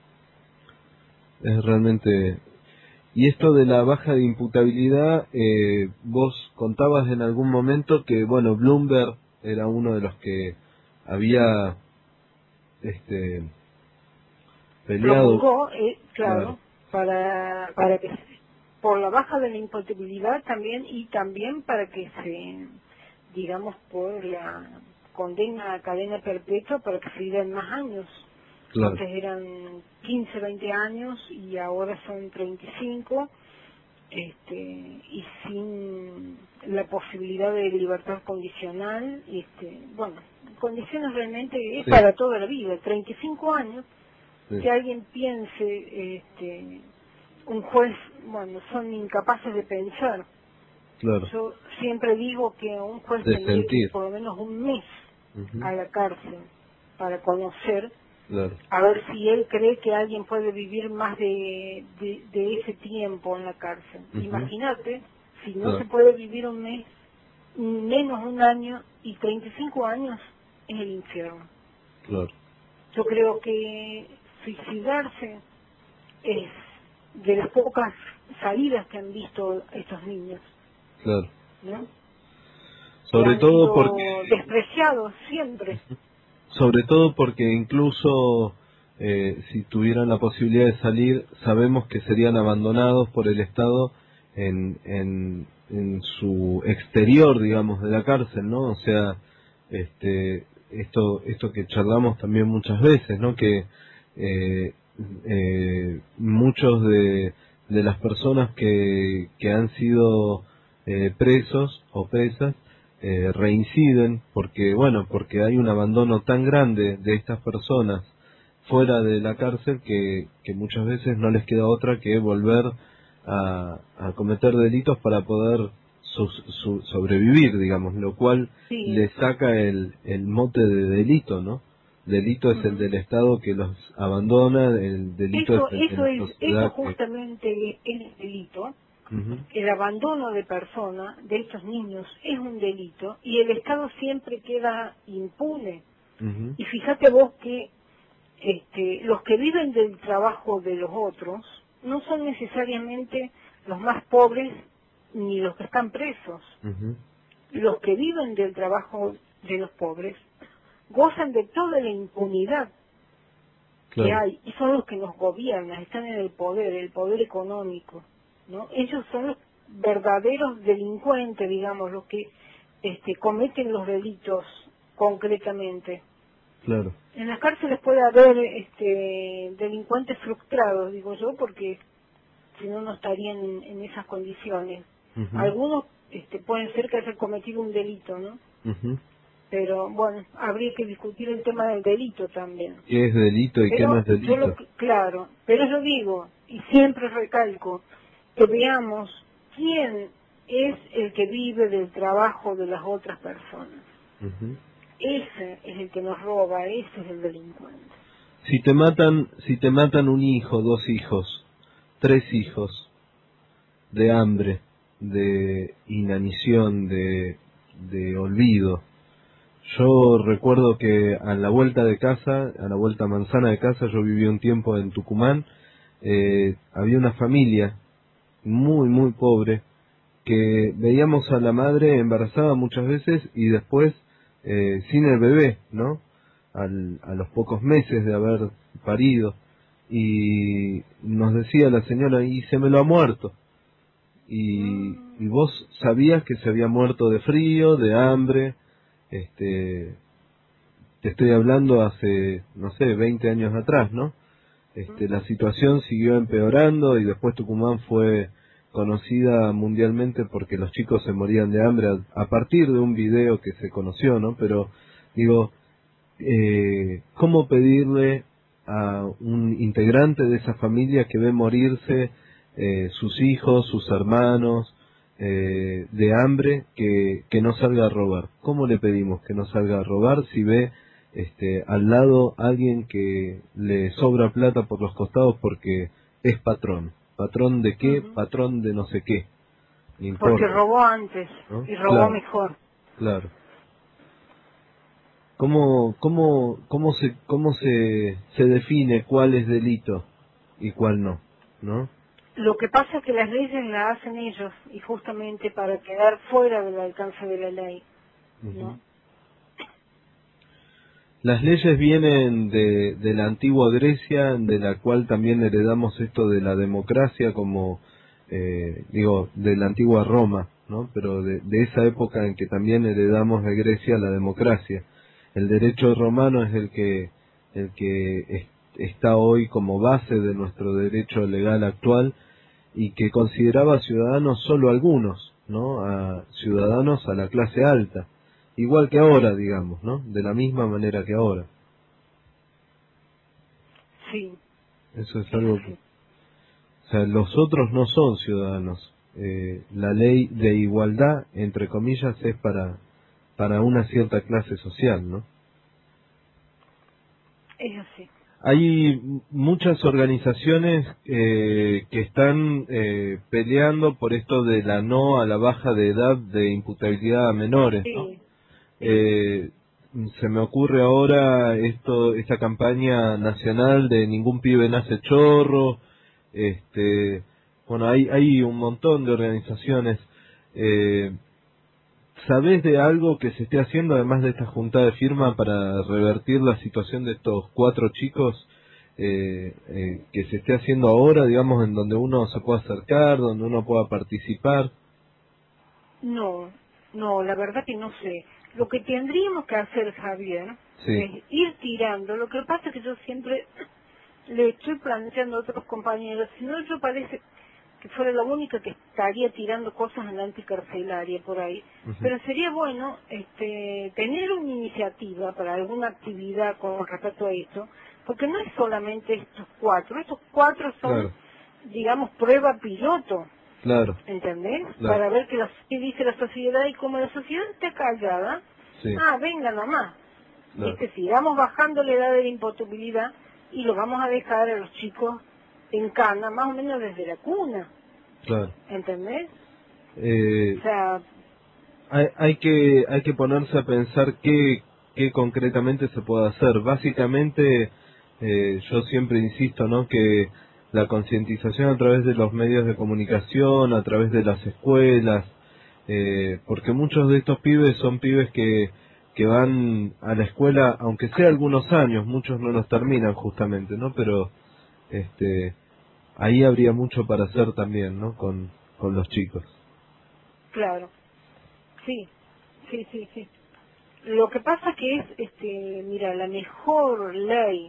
es realmente... Y esto de la baja de imputabilidad, eh, vos contabas en algún momento que, bueno, Bloomberg era uno de los que había este peleado. Promulgó, eh, claro, claro, para para que por la baja de la imputabilidad también, y también para que se, digamos, por la condena a cadena perpetua, para que se dieran más años. Claro. Antes eran quince, veinte años y ahora son treinta y cinco, este, y sin la posibilidad de libertad condicional, este, bueno, condiciones realmente es sí. para toda la vida, treinta y cinco años, sí. que alguien piense, este, un juez, bueno, son incapaces de pensar. Claro. Yo siempre digo que un juez tendría que ir por lo menos un mes uh-huh. a la cárcel para conocer, claro. a ver si él cree que alguien puede vivir más de, de, de ese tiempo en la cárcel. Uh-huh. Imagínate, si no claro. se puede vivir un mes, menos un año, y treinta y cinco años es el infierno. Claro. Yo creo que suicidarse es de las pocas salidas que han visto estos niños. Claro. ¿No? Sobre todo porque despreciados siempre. Sobre todo porque incluso eh, si tuvieran la posibilidad de salir, sabemos que serían abandonados por el Estado en, en, en su exterior, digamos, de la cárcel, ¿no? O sea, este, esto, esto que charlamos también muchas veces, ¿no? Que eh, eh, muchos de, de las personas que, que han sido eh, presos o presas eh, reinciden porque, bueno, porque hay un abandono tan grande de estas personas fuera de la cárcel que, que muchas veces no les queda otra que volver a, a cometer delitos para poder su, su, sobrevivir, digamos, lo cual sí. le saca el, el mote de delito, ¿no? Delito es uh-huh. el del Estado que los abandona, el delito eso, es el eso de la es, sociedad. Eso justamente es el delito. Uh-huh. El abandono de persona de estos niños es un delito y el Estado siempre queda impune. Uh-huh. Y fíjate vos que este, los que viven del trabajo de los otros no son necesariamente los más pobres ni los que están presos. Uh-huh. Los que viven del trabajo de los pobres gozan de toda la impunidad claro. que hay y son los que nos gobiernan, están en el poder, el poder económico, ¿no? Ellos son los verdaderos delincuentes, digamos, los que este, cometen los delitos concretamente. Claro. En las cárceles puede haber este, delincuentes frustrados, digo yo, porque si no, no estarían en, en esas condiciones. Uh-huh. Algunos este, pueden ser que hayan cometido un delito, ¿no? Uh-huh. Pero, bueno, habría que discutir el tema del delito también. ¿Qué es delito y pero qué no es delito? Yo lo, claro, pero yo digo, y siempre recalco, que veamos quién es el que vive del trabajo de las otras personas. Uh-huh. Ese es el que nos roba, ese es el delincuente. Si te matan, si te matan un hijo, dos hijos, tres hijos, de hambre, de inanición, de, de olvido. Yo recuerdo que a la vuelta de casa, a la vuelta manzana de casa, yo viví un tiempo en Tucumán, eh, había una familia muy, muy pobre, que veíamos a la madre embarazada muchas veces y después eh, sin el bebé, ¿no? Al, a los pocos meses de haber parido. Y nos decía la señora, y se me lo ha muerto. Y, y vos sabías que se había muerto de frío, de hambre. Este, te estoy hablando hace, no sé, veinte años atrás, ¿no? Este, la situación siguió empeorando y después Tucumán fue conocida mundialmente porque los chicos se morían de hambre a, a partir de un video que se conoció, ¿no? Pero, digo, eh, ¿cómo pedirle a un integrante de esa familia que ve morirse eh, sus hijos, sus hermanos, eh, de hambre, que, que no salga a robar? ¿Cómo le pedimos que no salga a robar si ve este, al lado alguien que le sobra plata por los costados porque es patrón? ¿Patrón de qué? Uh-huh. Patrón de no sé qué. Porque robó antes, ¿no? Y robó claro, mejor. Claro. ¿Cómo, cómo, cómo se, cómo se, se define cuál es delito y cuál no, ¿no? Lo que pasa es que las leyes las hacen ellos y justamente para quedar fuera del alcance de la ley, ¿no? Uh-huh. Las leyes vienen de, de la antigua Grecia, de la cual también heredamos esto de la democracia, como, eh, digo, de la antigua Roma, ¿no? Pero de, de esa época en que también heredamos de Grecia la democracia. El derecho romano es el que, el que es, está hoy como base de nuestro derecho legal actual, y que consideraba ciudadanos solo algunos, ¿no? A ciudadanos a la clase alta, igual que ahora, digamos, ¿no? De la misma manera que ahora. Sí. Eso es algo que... O sea, los otros no son ciudadanos. Eh, la ley de igualdad, entre comillas, es para, para una cierta clase social, ¿no? Es así. Hay muchas organizaciones eh, que están eh, peleando por esto de la no a la baja de edad de imputabilidad a menores, ¿no? Sí. Eh, se me ocurre ahora esto, esta campaña nacional de ningún pibe nace chorro. Este, bueno, hay hay un montón de organizaciones. Eh, ¿Sabés de algo que se esté haciendo, además de esta junta de firma, para revertir la situación de estos cuatro chicos, eh, eh, que se esté haciendo ahora, digamos, en donde uno se pueda acercar, donde uno pueda participar? No, no, la verdad que no sé. Lo que tendríamos que hacer, Javier, sí. es ir tirando. Lo que pasa es que yo siempre le estoy planteando a otros compañeros, si no, yo parece que fuera la única que estaría tirando cosas en la anticarcelaria por ahí. Uh-huh. Pero sería bueno este, tener una iniciativa para alguna actividad con respecto a esto, porque no es solamente estos cuatro, estos cuatro son, claro, digamos, prueba piloto. Claro. ¿Entendés? Claro. Para ver qué, la, qué dice la sociedad, y como la sociedad está callada, sí, ah, venga nomás. Claro. Este, sigamos bajando la edad de la imputabilidad y lo vamos a dejar a los chicos en cana, más o menos desde la cuna. Claro. ¿Entendés? Eh, o sea, hay, hay que hay que ponerse a pensar qué, qué concretamente se puede hacer. Básicamente, eh, yo siempre insisto, ¿no?, que la concientización a través de los medios de comunicación, a través de las escuelas, eh, porque muchos de estos pibes son pibes que, que van a la escuela, aunque sea algunos años, muchos no los terminan justamente, ¿no? Pero este ahí habría mucho para hacer también, ¿no?, con, con los chicos. Claro, sí, sí, sí, sí. Lo que pasa que es, este, mira, la mejor ley,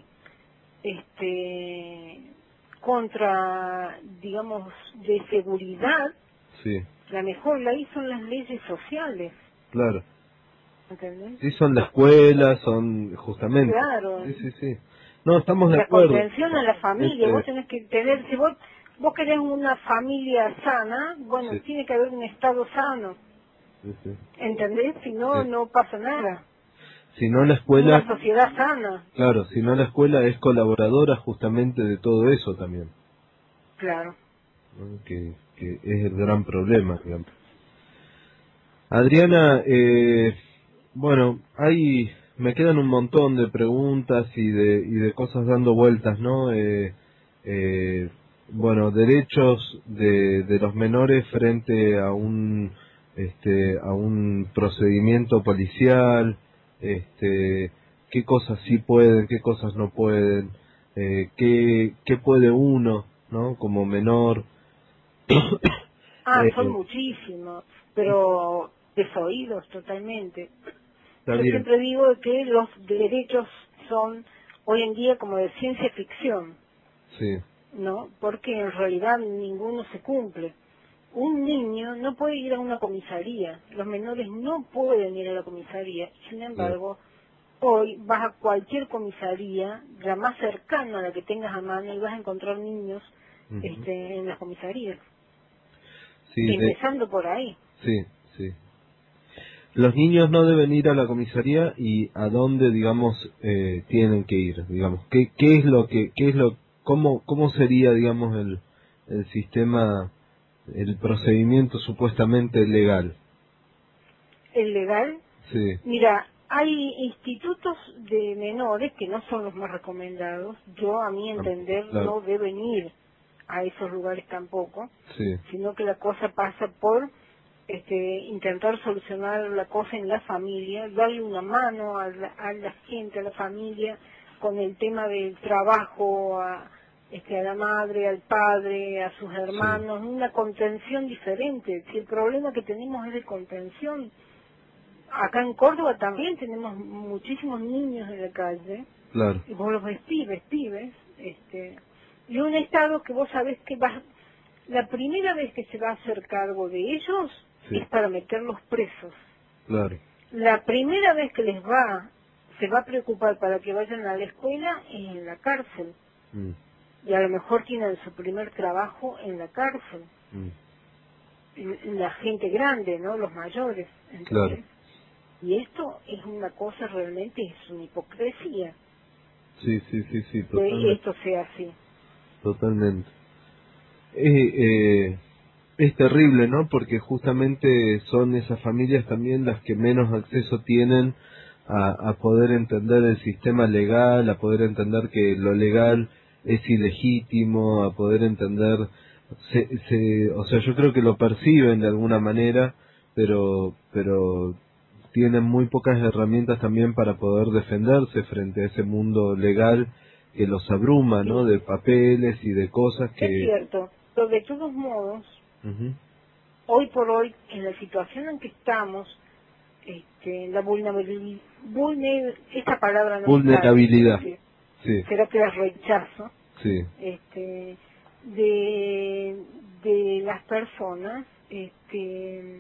este, contra, digamos, de seguridad, sí, la mejor ley son las leyes sociales. Claro. ¿Entendés? Sí, son la escuela, son justamente. Claro. Sí, sí, sí. No, estamos de la acuerdo. La contención a la familia, este... vos tenés que tener, si vos, vos querés una familia sana, bueno, sí, tiene que haber un estado sano. Sí, sí. ¿Entendés? Si no, sí, no pasa nada. Si no, la escuela... Una sociedad sana. Claro, si no, la escuela es colaboradora justamente de todo eso también. Claro. ¿No? Que, que es el gran problema, digamos. Adriana, eh, bueno, hay... me quedan un montón de preguntas y de y de cosas dando vueltas, ¿no? Eh, eh, bueno, derechos de, de los menores frente a un este a un procedimiento policial, este qué cosas sí pueden, qué cosas no pueden, eh, qué qué puede uno, ¿no?, como menor. Ah, eh, son muchísimos, pero desoídos totalmente. Está Yo bien. siempre digo que los derechos son hoy en día como de ciencia ficción, sí, ¿no? Porque en realidad ninguno se cumple. Un niño no puede ir a una comisaría, los menores no pueden ir a la comisaría, sin embargo, sí, hoy vas a cualquier comisaría, la más cercana a la que tengas a mano, y vas a encontrar niños uh-huh. este, en las comisarías, sí, empezando de... por ahí. Sí, sí. Los niños no deben ir a la comisaría, y a dónde, digamos, eh, tienen que ir, digamos, qué qué es lo que qué es lo cómo cómo sería, digamos, el el sistema, el procedimiento supuestamente legal. ¿El legal? Sí. Mira, hay institutos de menores que no son los más recomendados. Yo, a mi entender, claro, no deben ir a esos lugares tampoco, sí, sino que la cosa pasa por este, intentar solucionar la cosa en la familia, darle una mano a la, a la gente, a la familia, con el tema del trabajo, a, este, a la madre, al padre, a sus hermanos, sí, una contención diferente. Si el problema que tenemos es de contención, acá en Córdoba también tenemos muchísimos niños en la calle, claro, y vos los ves pibes, pibes, este, y un estado que vos sabés que vas, La primera vez que se va a hacer cargo de ellos sí. es para meterlos presos. Claro. La primera vez que les va, se va a preocupar para que vayan a la escuela es en la cárcel. Mm. Y a lo mejor tienen su primer trabajo en la cárcel. Mm. La gente grande, ¿no? Los mayores. ¿entendés? Claro. Y esto es una cosa realmente, es una hipocresía. Sí, sí, sí, sí, Que totalmente. esto sea así. Totalmente. Eh, eh, es terrible, ¿no? Porque justamente son esas familias también las que menos acceso tienen a, a poder entender el sistema legal, a poder entender que lo legal es ilegítimo, a poder entender, se, se, o sea, yo creo que lo perciben de alguna manera, pero, pero tienen muy pocas herramientas también para poder defenderse frente a ese mundo legal que los abruma, ¿no? De papeles y de cosas que... Es cierto, pero de todos modos, uh-huh. hoy por hoy, en la situación en que estamos, este, la vulnerabilidad, vulner, esta palabra no vulnerabilidad, sabe, sí. será que la rechazo, sí. este, de, de las personas, este,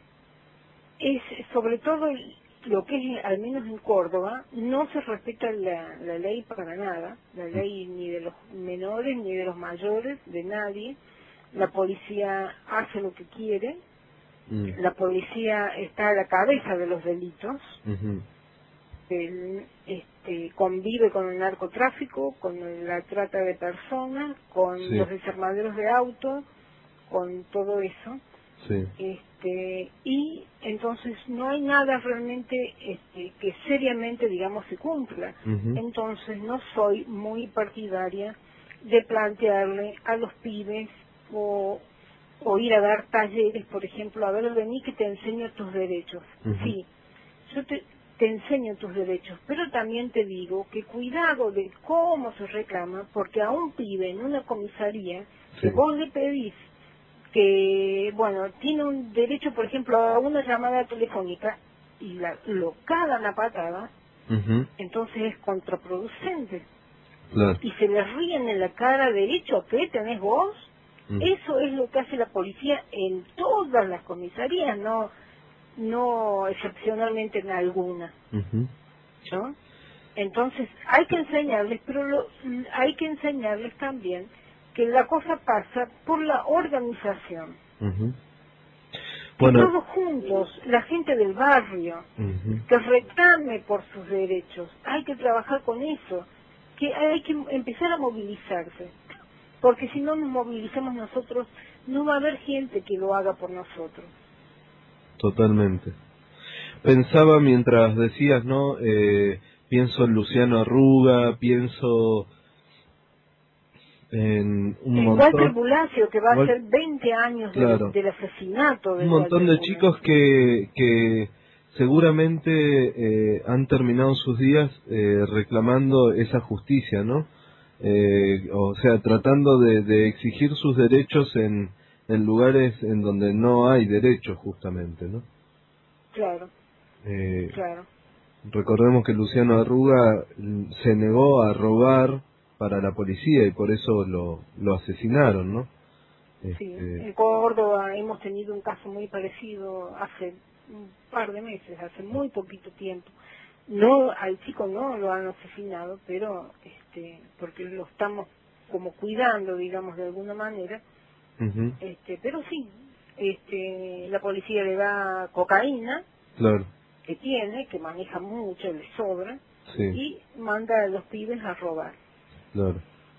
es sobre todo lo que es, al menos en Córdoba, no se respeta la, la ley para nada, la ley ni de los menores ni de los mayores, de nadie. La policía hace lo que quiere, mm. la policía está a la cabeza de los delitos, uh-huh. el, este, convive con el narcotráfico, con la trata de personas, con sí. los desarmaderos de autos, con todo eso. Sí. Este, y entonces no hay nada realmente este, que seriamente, digamos, se cumpla. Uh-huh. Entonces no soy muy partidaria de plantearle a los pibes o, o ir a dar talleres, por ejemplo, a ver, vení que te enseño tus derechos. Uh-huh. Sí, yo te, te enseño tus derechos, pero también te digo que cuidado de cómo se reclama, porque a un pibe en una comisaría, sí. que vos le pedís que, bueno, tiene un derecho, por ejemplo, a una llamada telefónica y la, lo cagan a patada, uh-huh. entonces es contraproducente. Claro. Y se le ríen en la cara, derecho que tenés vos. Uh-huh. Eso es lo que hace la policía en todas las comisarías, no no excepcionalmente en alguna. Uh-huh. ¿No? Entonces hay que enseñarles, pero lo, hay que enseñarles también que la cosa pasa por la organización. Uh-huh. Bueno, que todos juntos, la gente del barrio, uh-huh. que reclame por sus derechos. Hay que trabajar con eso, que hay que empezar a movilizarse. Porque si no nos movilizamos nosotros, no va a haber gente que lo haga por nosotros. Totalmente. Pensaba mientras decías, ¿no? Eh, pienso en Luciano Arruga, pienso... en un el montón Walter Bulacio, que va Wal... a ser veinte años claro. del, del asesinato de un montón Walter de chicos que que seguramente eh, han terminado sus días eh, reclamando esa justicia, ¿no? Eh, o sea, tratando de, de exigir sus derechos en, en lugares en donde no hay derechos, justamente, ¿no? Claro, eh, claro. Recordemos que Luciano Arruga se negó a robar para la policía y por eso lo, lo asesinaron, ¿no? Sí, este... en Córdoba hemos tenido un caso muy parecido hace un par de meses, hace muy poquito tiempo. No, al chico no lo han asesinado, pero este, porque lo estamos como cuidando, digamos, de alguna manera. Uh-huh. Este, pero sí, este, la policía le da cocaína, claro. que tiene, que maneja mucho, le sobra, sí. y manda a los pibes a robar. Claro.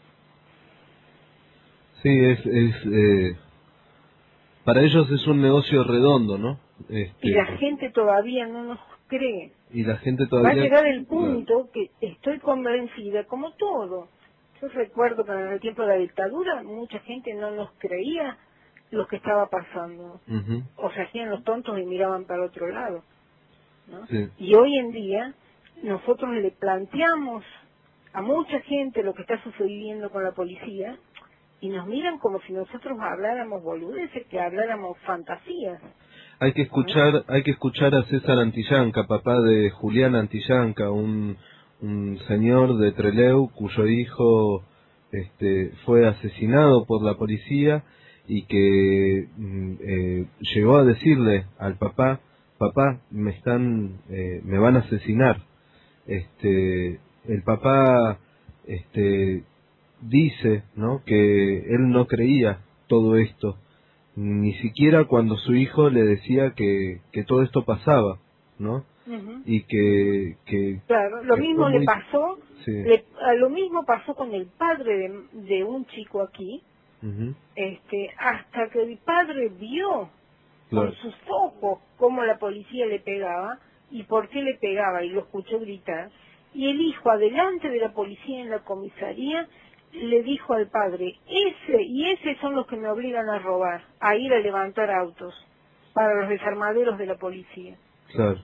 Sí, es, es eh, para ellos es un negocio redondo, ¿no? Este, y la gente todavía no nos cree. Y la gente todavía... Va a llegar el punto, claro. que estoy convencida, como todo. Yo recuerdo que en el tiempo de la dictadura mucha gente no nos creía lo que estaba pasando. Uh-huh. O se hacían los tontos y miraban para otro lado, ¿no? Sí. Y hoy en día nosotros le planteamos a mucha gente lo que está sucediendo con la policía y nos miran como si nosotros habláramos boludeces, que habláramos fantasías. Hay que escuchar, ¿no? hay que escuchar a César Antillanca, papá de Julián Antillanca, un, un señor de Trelew cuyo hijo este, fue asesinado por la policía y que eh, llegó a decirle al papá, papá, me están, eh, me van a asesinar. Este, el papá, este, dice, ¿no?, que él no creía todo esto, ni siquiera cuando su hijo le decía que, que todo esto pasaba, ¿no? Uh-huh. Y que, que claro, lo que mismo muy... le pasó, sí. le, a lo mismo pasó con el padre de, de un chico aquí, uh-huh. este, hasta que el padre vio claro. con sus ojos cómo la policía le pegaba y por qué le pegaba, y lo escuchó gritar, y el hijo, adelante de la policía en la comisaría, le dijo al padre, ese y ese son los que me obligan a robar, a ir a levantar autos para los desarmaderos de la policía. Claro.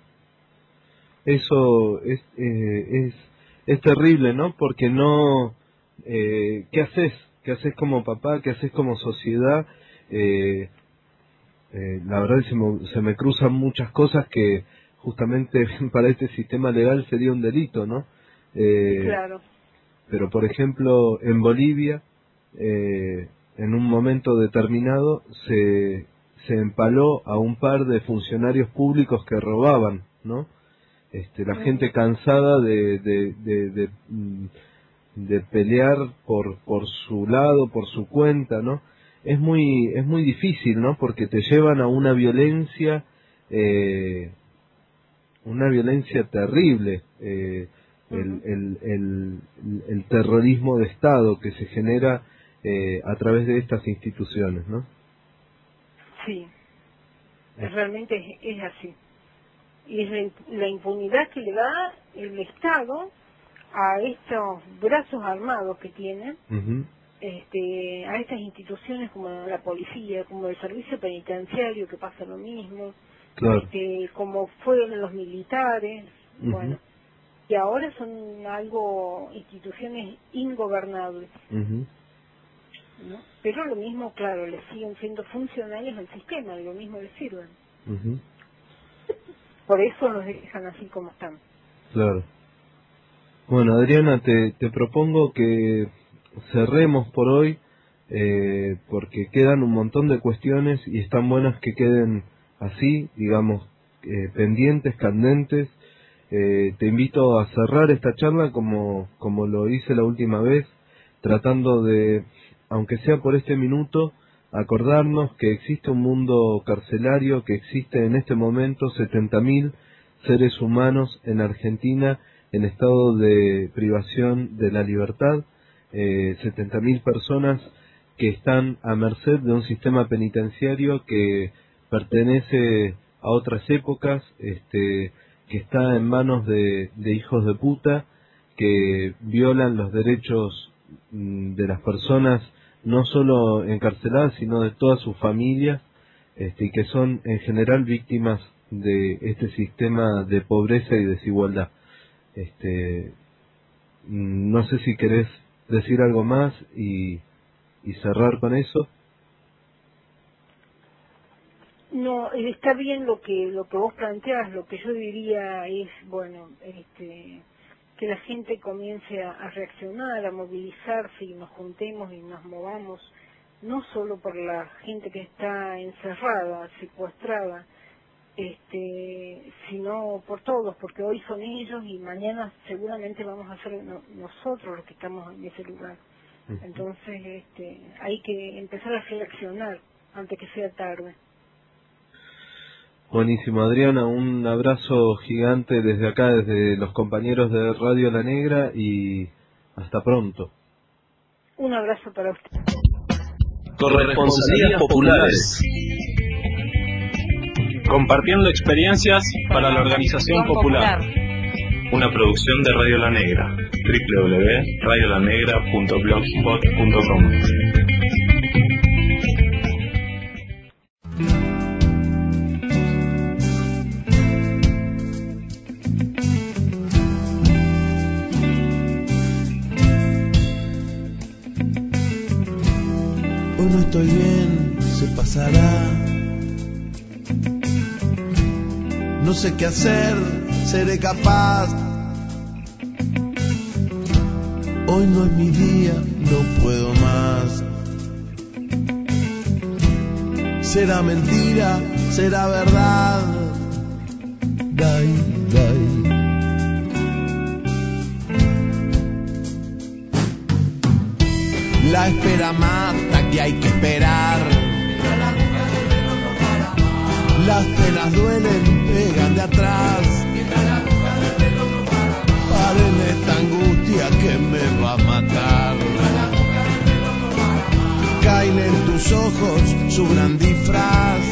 Eso es eh, es es terrible, ¿no? Porque no, eh, ¿qué haces? ¿Qué haces como papá? ¿Qué haces como sociedad? Eh, eh, la verdad se me, se me cruzan muchas cosas que justamente para este sistema legal sería un delito, ¿no? Eh, claro. Pero, por ejemplo, en Bolivia, eh, en un momento determinado, se, se empaló a un par de funcionarios públicos que robaban, ¿no? Este, la mm. gente cansada de, de, de, de, de pelear por, por su lado, por su cuenta, ¿no? Es muy, es muy difícil, ¿no? Porque te llevan a una violencia, eh, una violencia terrible, eh, El, el, el, el terrorismo de Estado que se genera eh, a través de estas instituciones, ¿no? Sí, realmente es, es así. Y es la, la impunidad que le da el Estado a estos brazos armados que tienen, uh-huh. este, a estas instituciones como la policía, como el servicio penitenciario, que pasa lo mismo, claro. este, como fueron los militares, uh-huh. bueno. Y ahora son algo, instituciones ingobernables. Uh-huh. ¿No? Pero lo mismo, claro, les siguen siendo funcionarios al sistema, y lo mismo les sirven. Uh-huh. Por eso los dejan así como están. Claro. Bueno, Adriana, te, te propongo que cerremos por hoy, eh, porque quedan un montón de cuestiones y están buenas que queden así, digamos, eh, pendientes, candentes. Eh, te invito a cerrar esta charla como, como lo hice la última vez, tratando de, aunque sea por este minuto, acordarnos que existe un mundo carcelario, que existe en este momento setenta mil seres humanos en Argentina en estado de privación de la libertad, eh, setenta mil personas que están a merced de un sistema penitenciario que pertenece a otras épocas, este que está en manos de, de hijos de puta que violan los derechos de las personas, no solo encarceladas, sino de todas sus familias, este, y que son en general víctimas de este sistema de pobreza y desigualdad. Este, no sé si querés decir algo más y, y cerrar con eso. No, está bien lo que lo que vos planteás. Lo que yo diría es, bueno, este, que la gente comience a, a reaccionar, a movilizarse y nos juntemos y nos movamos, no solo por la gente que está encerrada, secuestrada, este, sino por todos, porque hoy son ellos y mañana seguramente vamos a ser no, nosotros los que estamos en ese lugar. Entonces, este, hay que empezar a reaccionar antes que sea tarde. Buenísimo, Adriana, un abrazo gigante desde acá, desde los compañeros de Radio La Negra, y hasta pronto. Un abrazo para usted. Corresponsalías populares. Compartiendo experiencias para la organización popular. Una producción de Radio La Negra. doble u doble u doble u punto radio la negra punto blogspot punto com. Hoy no estoy bien, se pasará. No sé qué hacer, seré capaz. Hoy no es mi día, no puedo más. será mentira, será verdad. Dai, dai. La espera mata, que hay que esperar. Las penas duelen, pegan de atrás. Paren esta angustia que me va a matar. Caen en tus ojos su gran disfraz.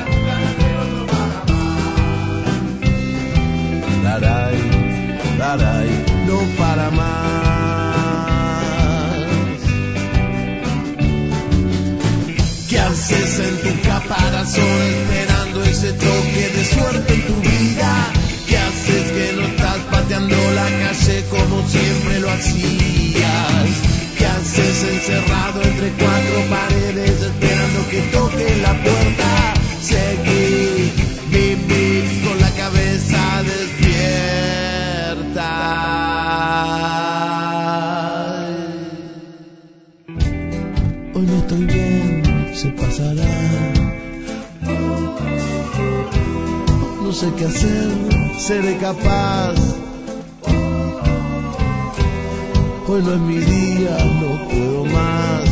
Daray, daray, no para más. ¿Qué haces en tu caparazón esperando ese toque de suerte en tu vida? ¿Qué haces que no estás pateando la calle como siempre lo hacías? ¿Qué haces encerrado entre cuatro paredes esperando que toque la puerta? Seguí, viví con la cabeza despierta. Hoy no estoy bien, se pasará. No sé qué hacer, seré capaz. Hoy no es mi día, no puedo más.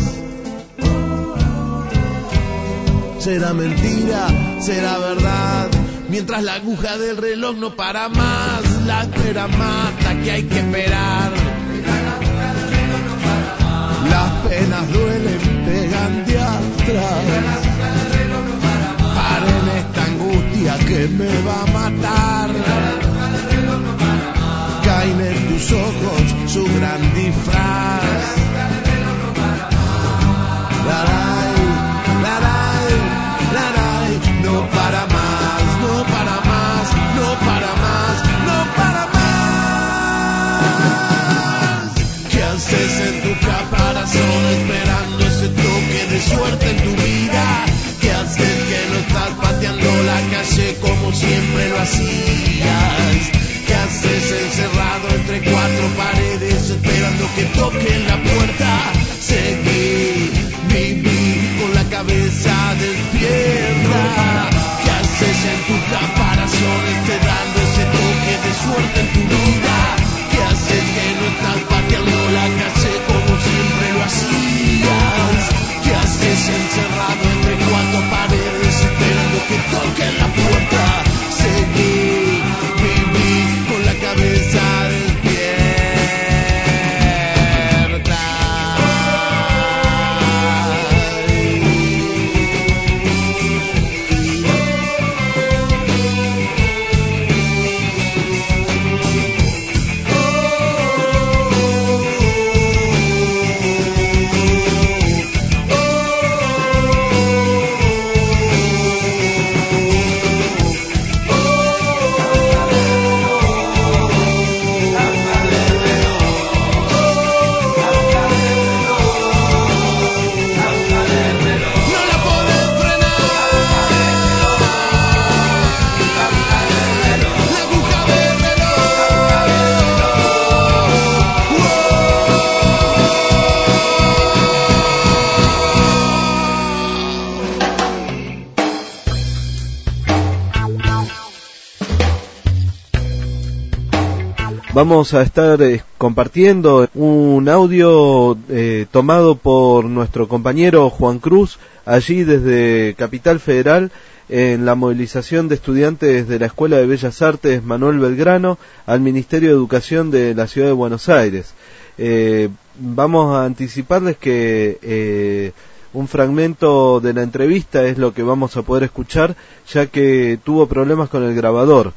Será mentira, será verdad. Mientras la aguja del reloj no para más, la espera mata, que hay que esperar. Las penas duelen, pegan de atrás. Paren esta angustia que me va a matar. Caen en tus ojos su gran disfraz. Laray, laray, laray, no para más, no para más, no para más, no para más. ¿Qué haces en tu caparazón esperando ese toque de suerte en tu vida? ¿Qué haces que no estás pateando la calle como siempre lo hacías? ¿Qué haces encerrado entre cuatro paredes esperando que toquen la puerta? Seguí, viví con la cabeza despierta. ¿Qué haces en tu caparazón esperando ese toque de suerte en tu vida? ¿Qué haces que no estás pateando la calle como siempre lo hacías? ¿Qué haces encerrado entre cuatro paredes esperando que toquen la puerta? Seguí, viví con la cabeza despierta. Vamos a estar eh, compartiendo un audio eh, tomado por nuestro compañero Juan Cruz, allí desde Capital Federal, en la movilización de estudiantes de la Escuela de Bellas Artes Manuel Belgrano al Ministerio de Educación de la Ciudad de Buenos Aires. Eh, vamos a anticiparles que eh, un fragmento de la entrevista es lo que vamos a poder escuchar, ya que tuvo problemas con el grabador.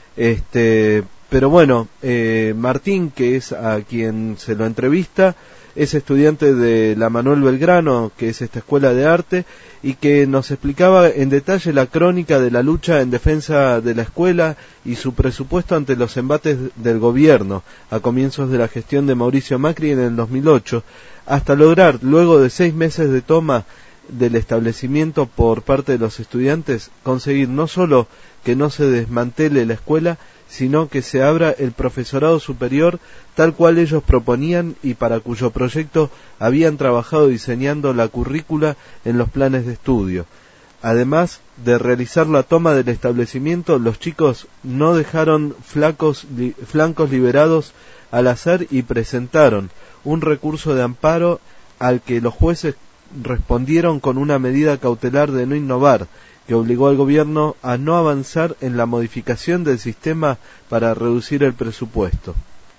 Este... Pero bueno, eh, Martín, que es a quien se lo entrevista, es estudiante de la Manuel Belgrano, que es esta escuela de arte, y que nos explicaba en detalle la crónica de la lucha en defensa de la escuela y su presupuesto ante los embates del gobierno a comienzos de la gestión de Mauricio Macri en el dos mil ocho, hasta lograr, luego de seis meses de toma del establecimiento por parte de los estudiantes, conseguir no solo que no se desmantele la escuela, sino que se abra el profesorado superior tal cual ellos proponían y para cuyo proyecto habían trabajado diseñando la currícula en los planes de estudio. Además de realizar la toma del establecimiento, los chicos no dejaron flacos, li, flancos liberados al azar y presentaron un recurso de amparo al que los jueces respondieron con una medida cautelar de no innovar, que obligó al gobierno a no avanzar en la modificación del sistema para reducir el presupuesto.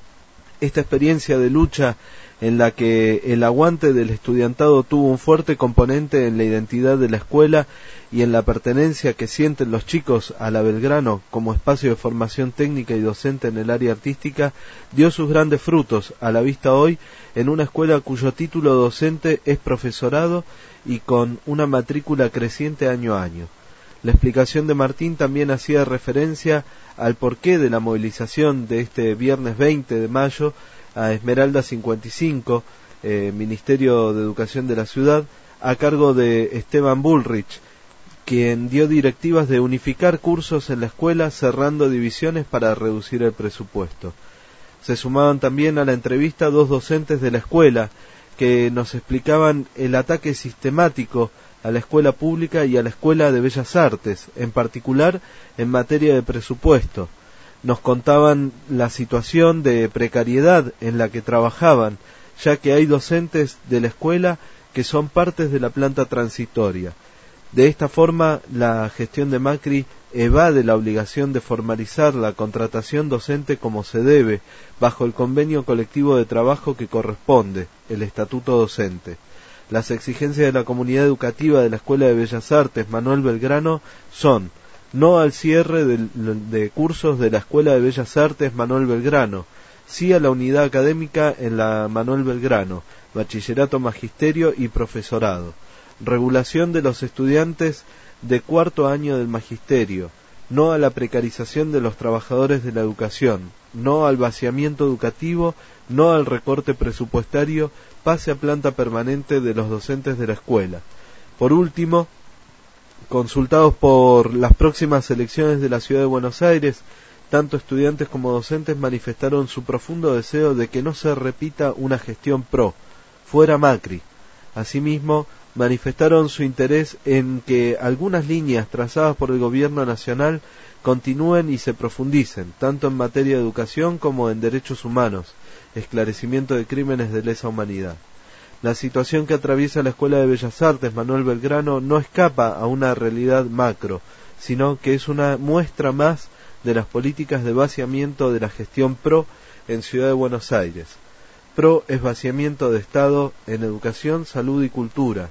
Esta experiencia de lucha, en la que el aguante del estudiantado tuvo un fuerte componente en la identidad de la escuela y en la pertenencia que sienten los chicos a la Belgrano como espacio de formación técnica y docente en el área artística, dio sus grandes frutos a la vista hoy en una escuela cuyo título docente es profesorado y con una matrícula creciente año a año. La explicación de Martín también hacía referencia al porqué de la movilización de este viernes veinte de mayo a Esmeralda cincuenta y cinco, eh, Ministerio de Educación de la ciudad, a cargo de Esteban Bullrich, quien dio directivas de unificar cursos en la escuela cerrando divisiones para reducir el presupuesto. Se sumaban también a la entrevista dos docentes de la escuela que nos explicaban el ataque sistemático a la escuela pública y a la Escuela de Bellas Artes, en particular en materia de presupuesto. Nos contaban la situación de precariedad en la que trabajaban, ya que hay docentes de la escuela que son partes de la planta transitoria. De esta forma, la gestión de Macri evade la obligación de formalizar la contratación docente como se debe, bajo el convenio colectivo de trabajo que corresponde, el Estatuto Docente. Las exigencias de la comunidad educativa de la Escuela de Bellas Artes Manuel Belgrano son: no al cierre de, de cursos de la Escuela de Bellas Artes Manuel Belgrano, sí a la unidad académica en la Manuel Belgrano, bachillerato, magisterio y profesorado. Regulación de los estudiantes de cuarto año del magisterio, no a la precarización de los trabajadores de la educación, no al vaciamiento educativo, no al recorte presupuestario, pase a planta permanente de los docentes de la escuela. Por último, consultados por las próximas elecciones de la Ciudad de Buenos Aires, tanto estudiantes como docentes manifestaron su profundo deseo de que no se repita una gestión pro, fuera Macri. Asimismo, manifestaron su interés en que algunas líneas trazadas por el gobierno nacional continúen y se profundicen, tanto en materia de educación como en derechos humanos, esclarecimiento de crímenes de lesa humanidad. La situación que atraviesa la Escuela de Bellas Artes Manuel Belgrano no escapa a una realidad macro, sino que es una muestra más de las políticas de vaciamiento de la gestión PRO en Ciudad de Buenos Aires. PRO es vaciamiento de Estado en educación, salud y cultura.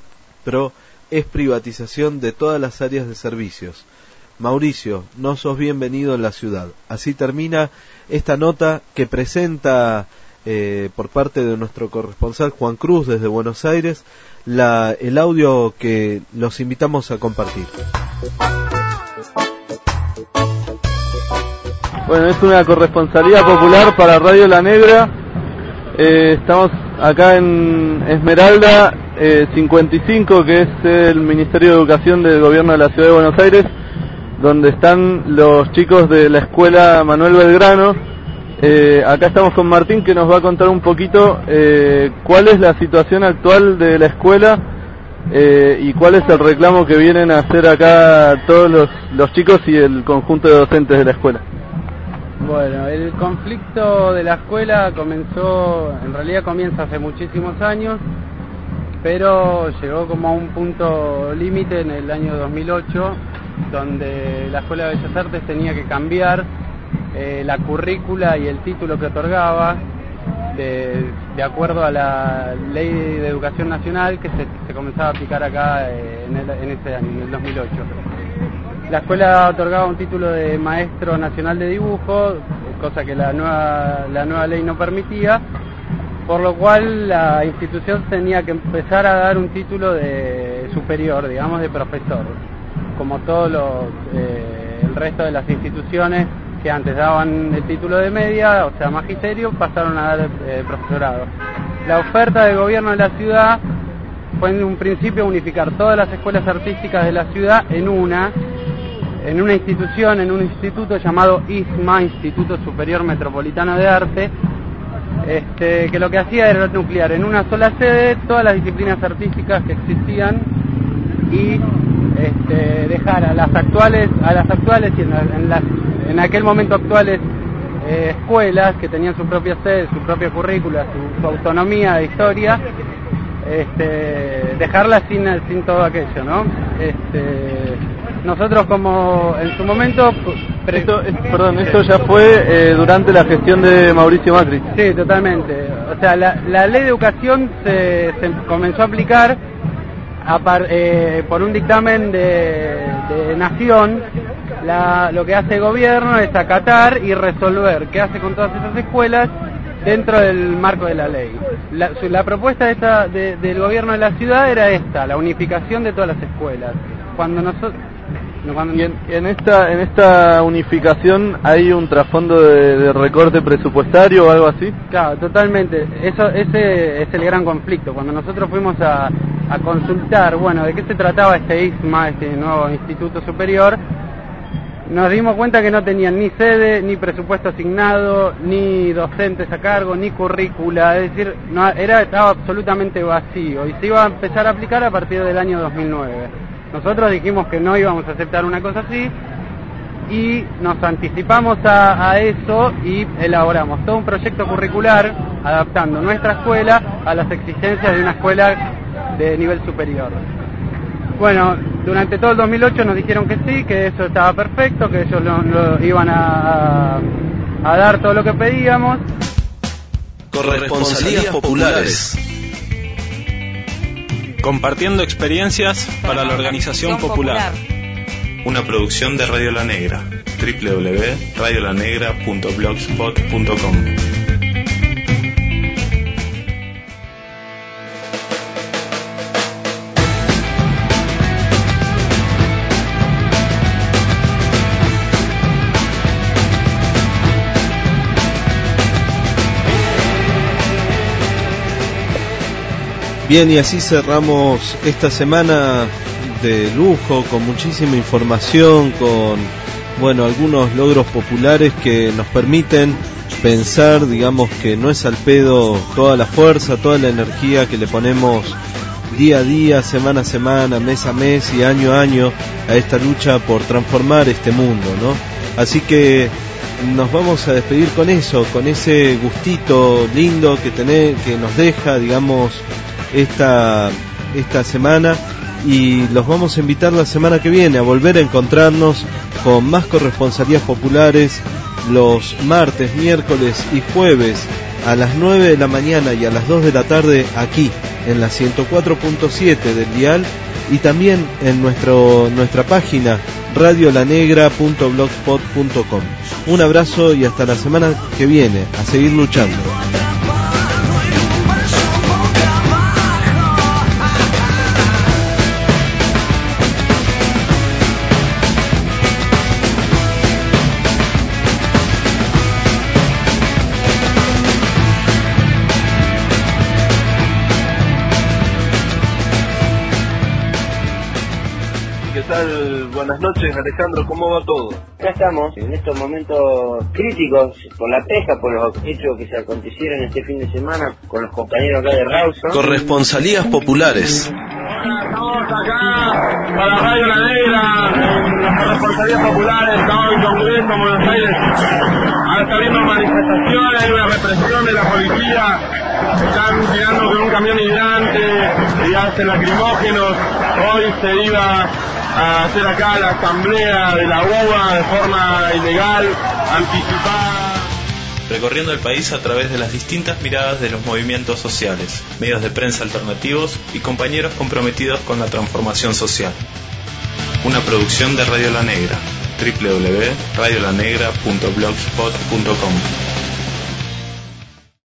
PRO es privatización de todas las áreas de servicios. Mauricio, no sos bienvenido en la ciudad. Así termina esta nota que presenta eh, por parte de nuestro corresponsal Juan Cruz desde Buenos Aires la, el audio que los invitamos a compartir. Bueno, es una corresponsalía popular para Radio La Negra. Eh, estamos acá en Esmeralda eh, cincuenta y cinco, que es el Ministerio de Educación del Gobierno de la Ciudad de Buenos Aires, donde están los chicos de la Escuela Manuel Belgrano. Eh, acá estamos con Martín, que nos va a contar un poquito eh, cuál es la situación actual de la escuela eh, y cuál es el reclamo que vienen a hacer acá todos los, los chicos y el conjunto de docentes de la escuela. Bueno, el conflicto de la escuela comenzó, en realidad comienza hace muchísimos años, pero llegó como a un punto límite en el año dos mil ocho, donde la Escuela de Bellas Artes tenía que cambiar eh, la currícula y el título que otorgaba de, de acuerdo a la Ley de Educación Nacional que se, se comenzaba a aplicar acá eh, en, el, en ese año, en el dos mil ocho. La escuela otorgaba un título de Maestro Nacional de Dibujo, cosa que la nueva, la nueva ley no permitía, por lo cual la institución tenía que empezar a dar un título de superior, digamos, de profesor, como todos los, eh, el resto de las instituciones que antes daban el título de media, o sea, magisterio, pasaron a dar eh, profesorado. La oferta del gobierno de la ciudad fue en un principio unificar todas las escuelas artísticas de la ciudad en una, en una institución, en un instituto llamado ISMA, Instituto Superior Metropolitano de Arte, este, que lo que hacía era nuclear en una sola sede todas las disciplinas artísticas que existían y este, dejar a las actuales, a las actuales y en, la, en, las, en aquel momento actuales eh, escuelas que tenían su propia sede, su propia currícula, su, su autonomía de historia, este, dejarla sin, sin todo aquello, ¿no? Este, nosotros como en su momento... Pre esto, es, perdón, esto ya fue eh, durante la gestión de Mauricio Macri. Sí, totalmente. O sea, la, la ley de educación se, se comenzó a aplicar a par, eh, por un dictamen de, de Nación. La, lo que hace el gobierno es acatar y resolver qué hace con todas esas escuelas dentro del marco de la ley. La, la propuesta de esta, de, del gobierno de la ciudad era esta, la unificación de todas las escuelas. Cuando nosotros... Cuando... Y en, en esta en esta unificación hay un trasfondo de, de recorte presupuestario o algo así. Claro, totalmente. Eso ese es el gran conflicto. Cuando nosotros fuimos a, a consultar, bueno, de qué se trataba este I S M A, este nuevo Instituto Superior, nos dimos cuenta que no tenían ni sede, ni presupuesto asignado, ni docentes a cargo, ni currícula, es decir, no, era estaba absolutamente vacío y se iba a empezar a aplicar a partir del año dos mil nueve. Nosotros dijimos que no íbamos a aceptar una cosa así y nos anticipamos a, a eso y elaboramos todo un proyecto curricular adaptando nuestra escuela a las exigencias de una escuela de nivel superior. Bueno, durante todo el dos mil ocho nos dijeron que sí, que eso estaba perfecto, que ellos lo, lo iban a, a dar todo lo que pedíamos. Corresponsalías populares. Compartiendo experiencias para la organización popular. Una producción de Radio La Negra. doble u doble u doble u punto radio la negra punto blogspot punto com. Bien, y así cerramos esta semana de lujo, con muchísima información, con, bueno, algunos logros populares que nos permiten pensar, digamos, que no es al pedo toda la fuerza, toda la energía que le ponemos día a día, semana a semana, mes a mes y año a año a esta lucha por transformar este mundo, ¿no? Así que nos vamos a despedir con eso, con ese gustito lindo que tener, que nos deja, digamos, esta esta semana, y los vamos a invitar la semana que viene a volver a encontrarnos con más corresponsalías populares los martes, miércoles y jueves a las nueve de la mañana y a las dos de la tarde aquí en la ciento cuatro punto siete del dial, y también en nuestro nuestra página radio la negra punto blogspot punto com. Un abrazo y hasta la semana que viene, a seguir luchando. Buenas noches, Alejandro, ¿cómo va todo? Acá estamos, en estos momentos críticos por la pesca, por los hechos que se acontecieron este fin de semana con los compañeros acá de Rawson. Corresponsalías populares. Estamos acá para Radio La Negra, en las corresponsalías populares, estamos en Congreso, en Buenos Aires. Ahora está habiendo manifestaciones, hay una represión de la policía, están tirando con un camión hidrante y hacen lacrimógenos. Hoy se iba a hacer acá la asamblea de la U B A de forma ilegal, anticipada. Recorriendo el país a través de las distintas miradas de los movimientos sociales, medios de prensa alternativos y compañeros comprometidos con la transformación social. Una producción de Radio La Negra. doble u doble u doble u punto radio la negra punto blogspot punto com.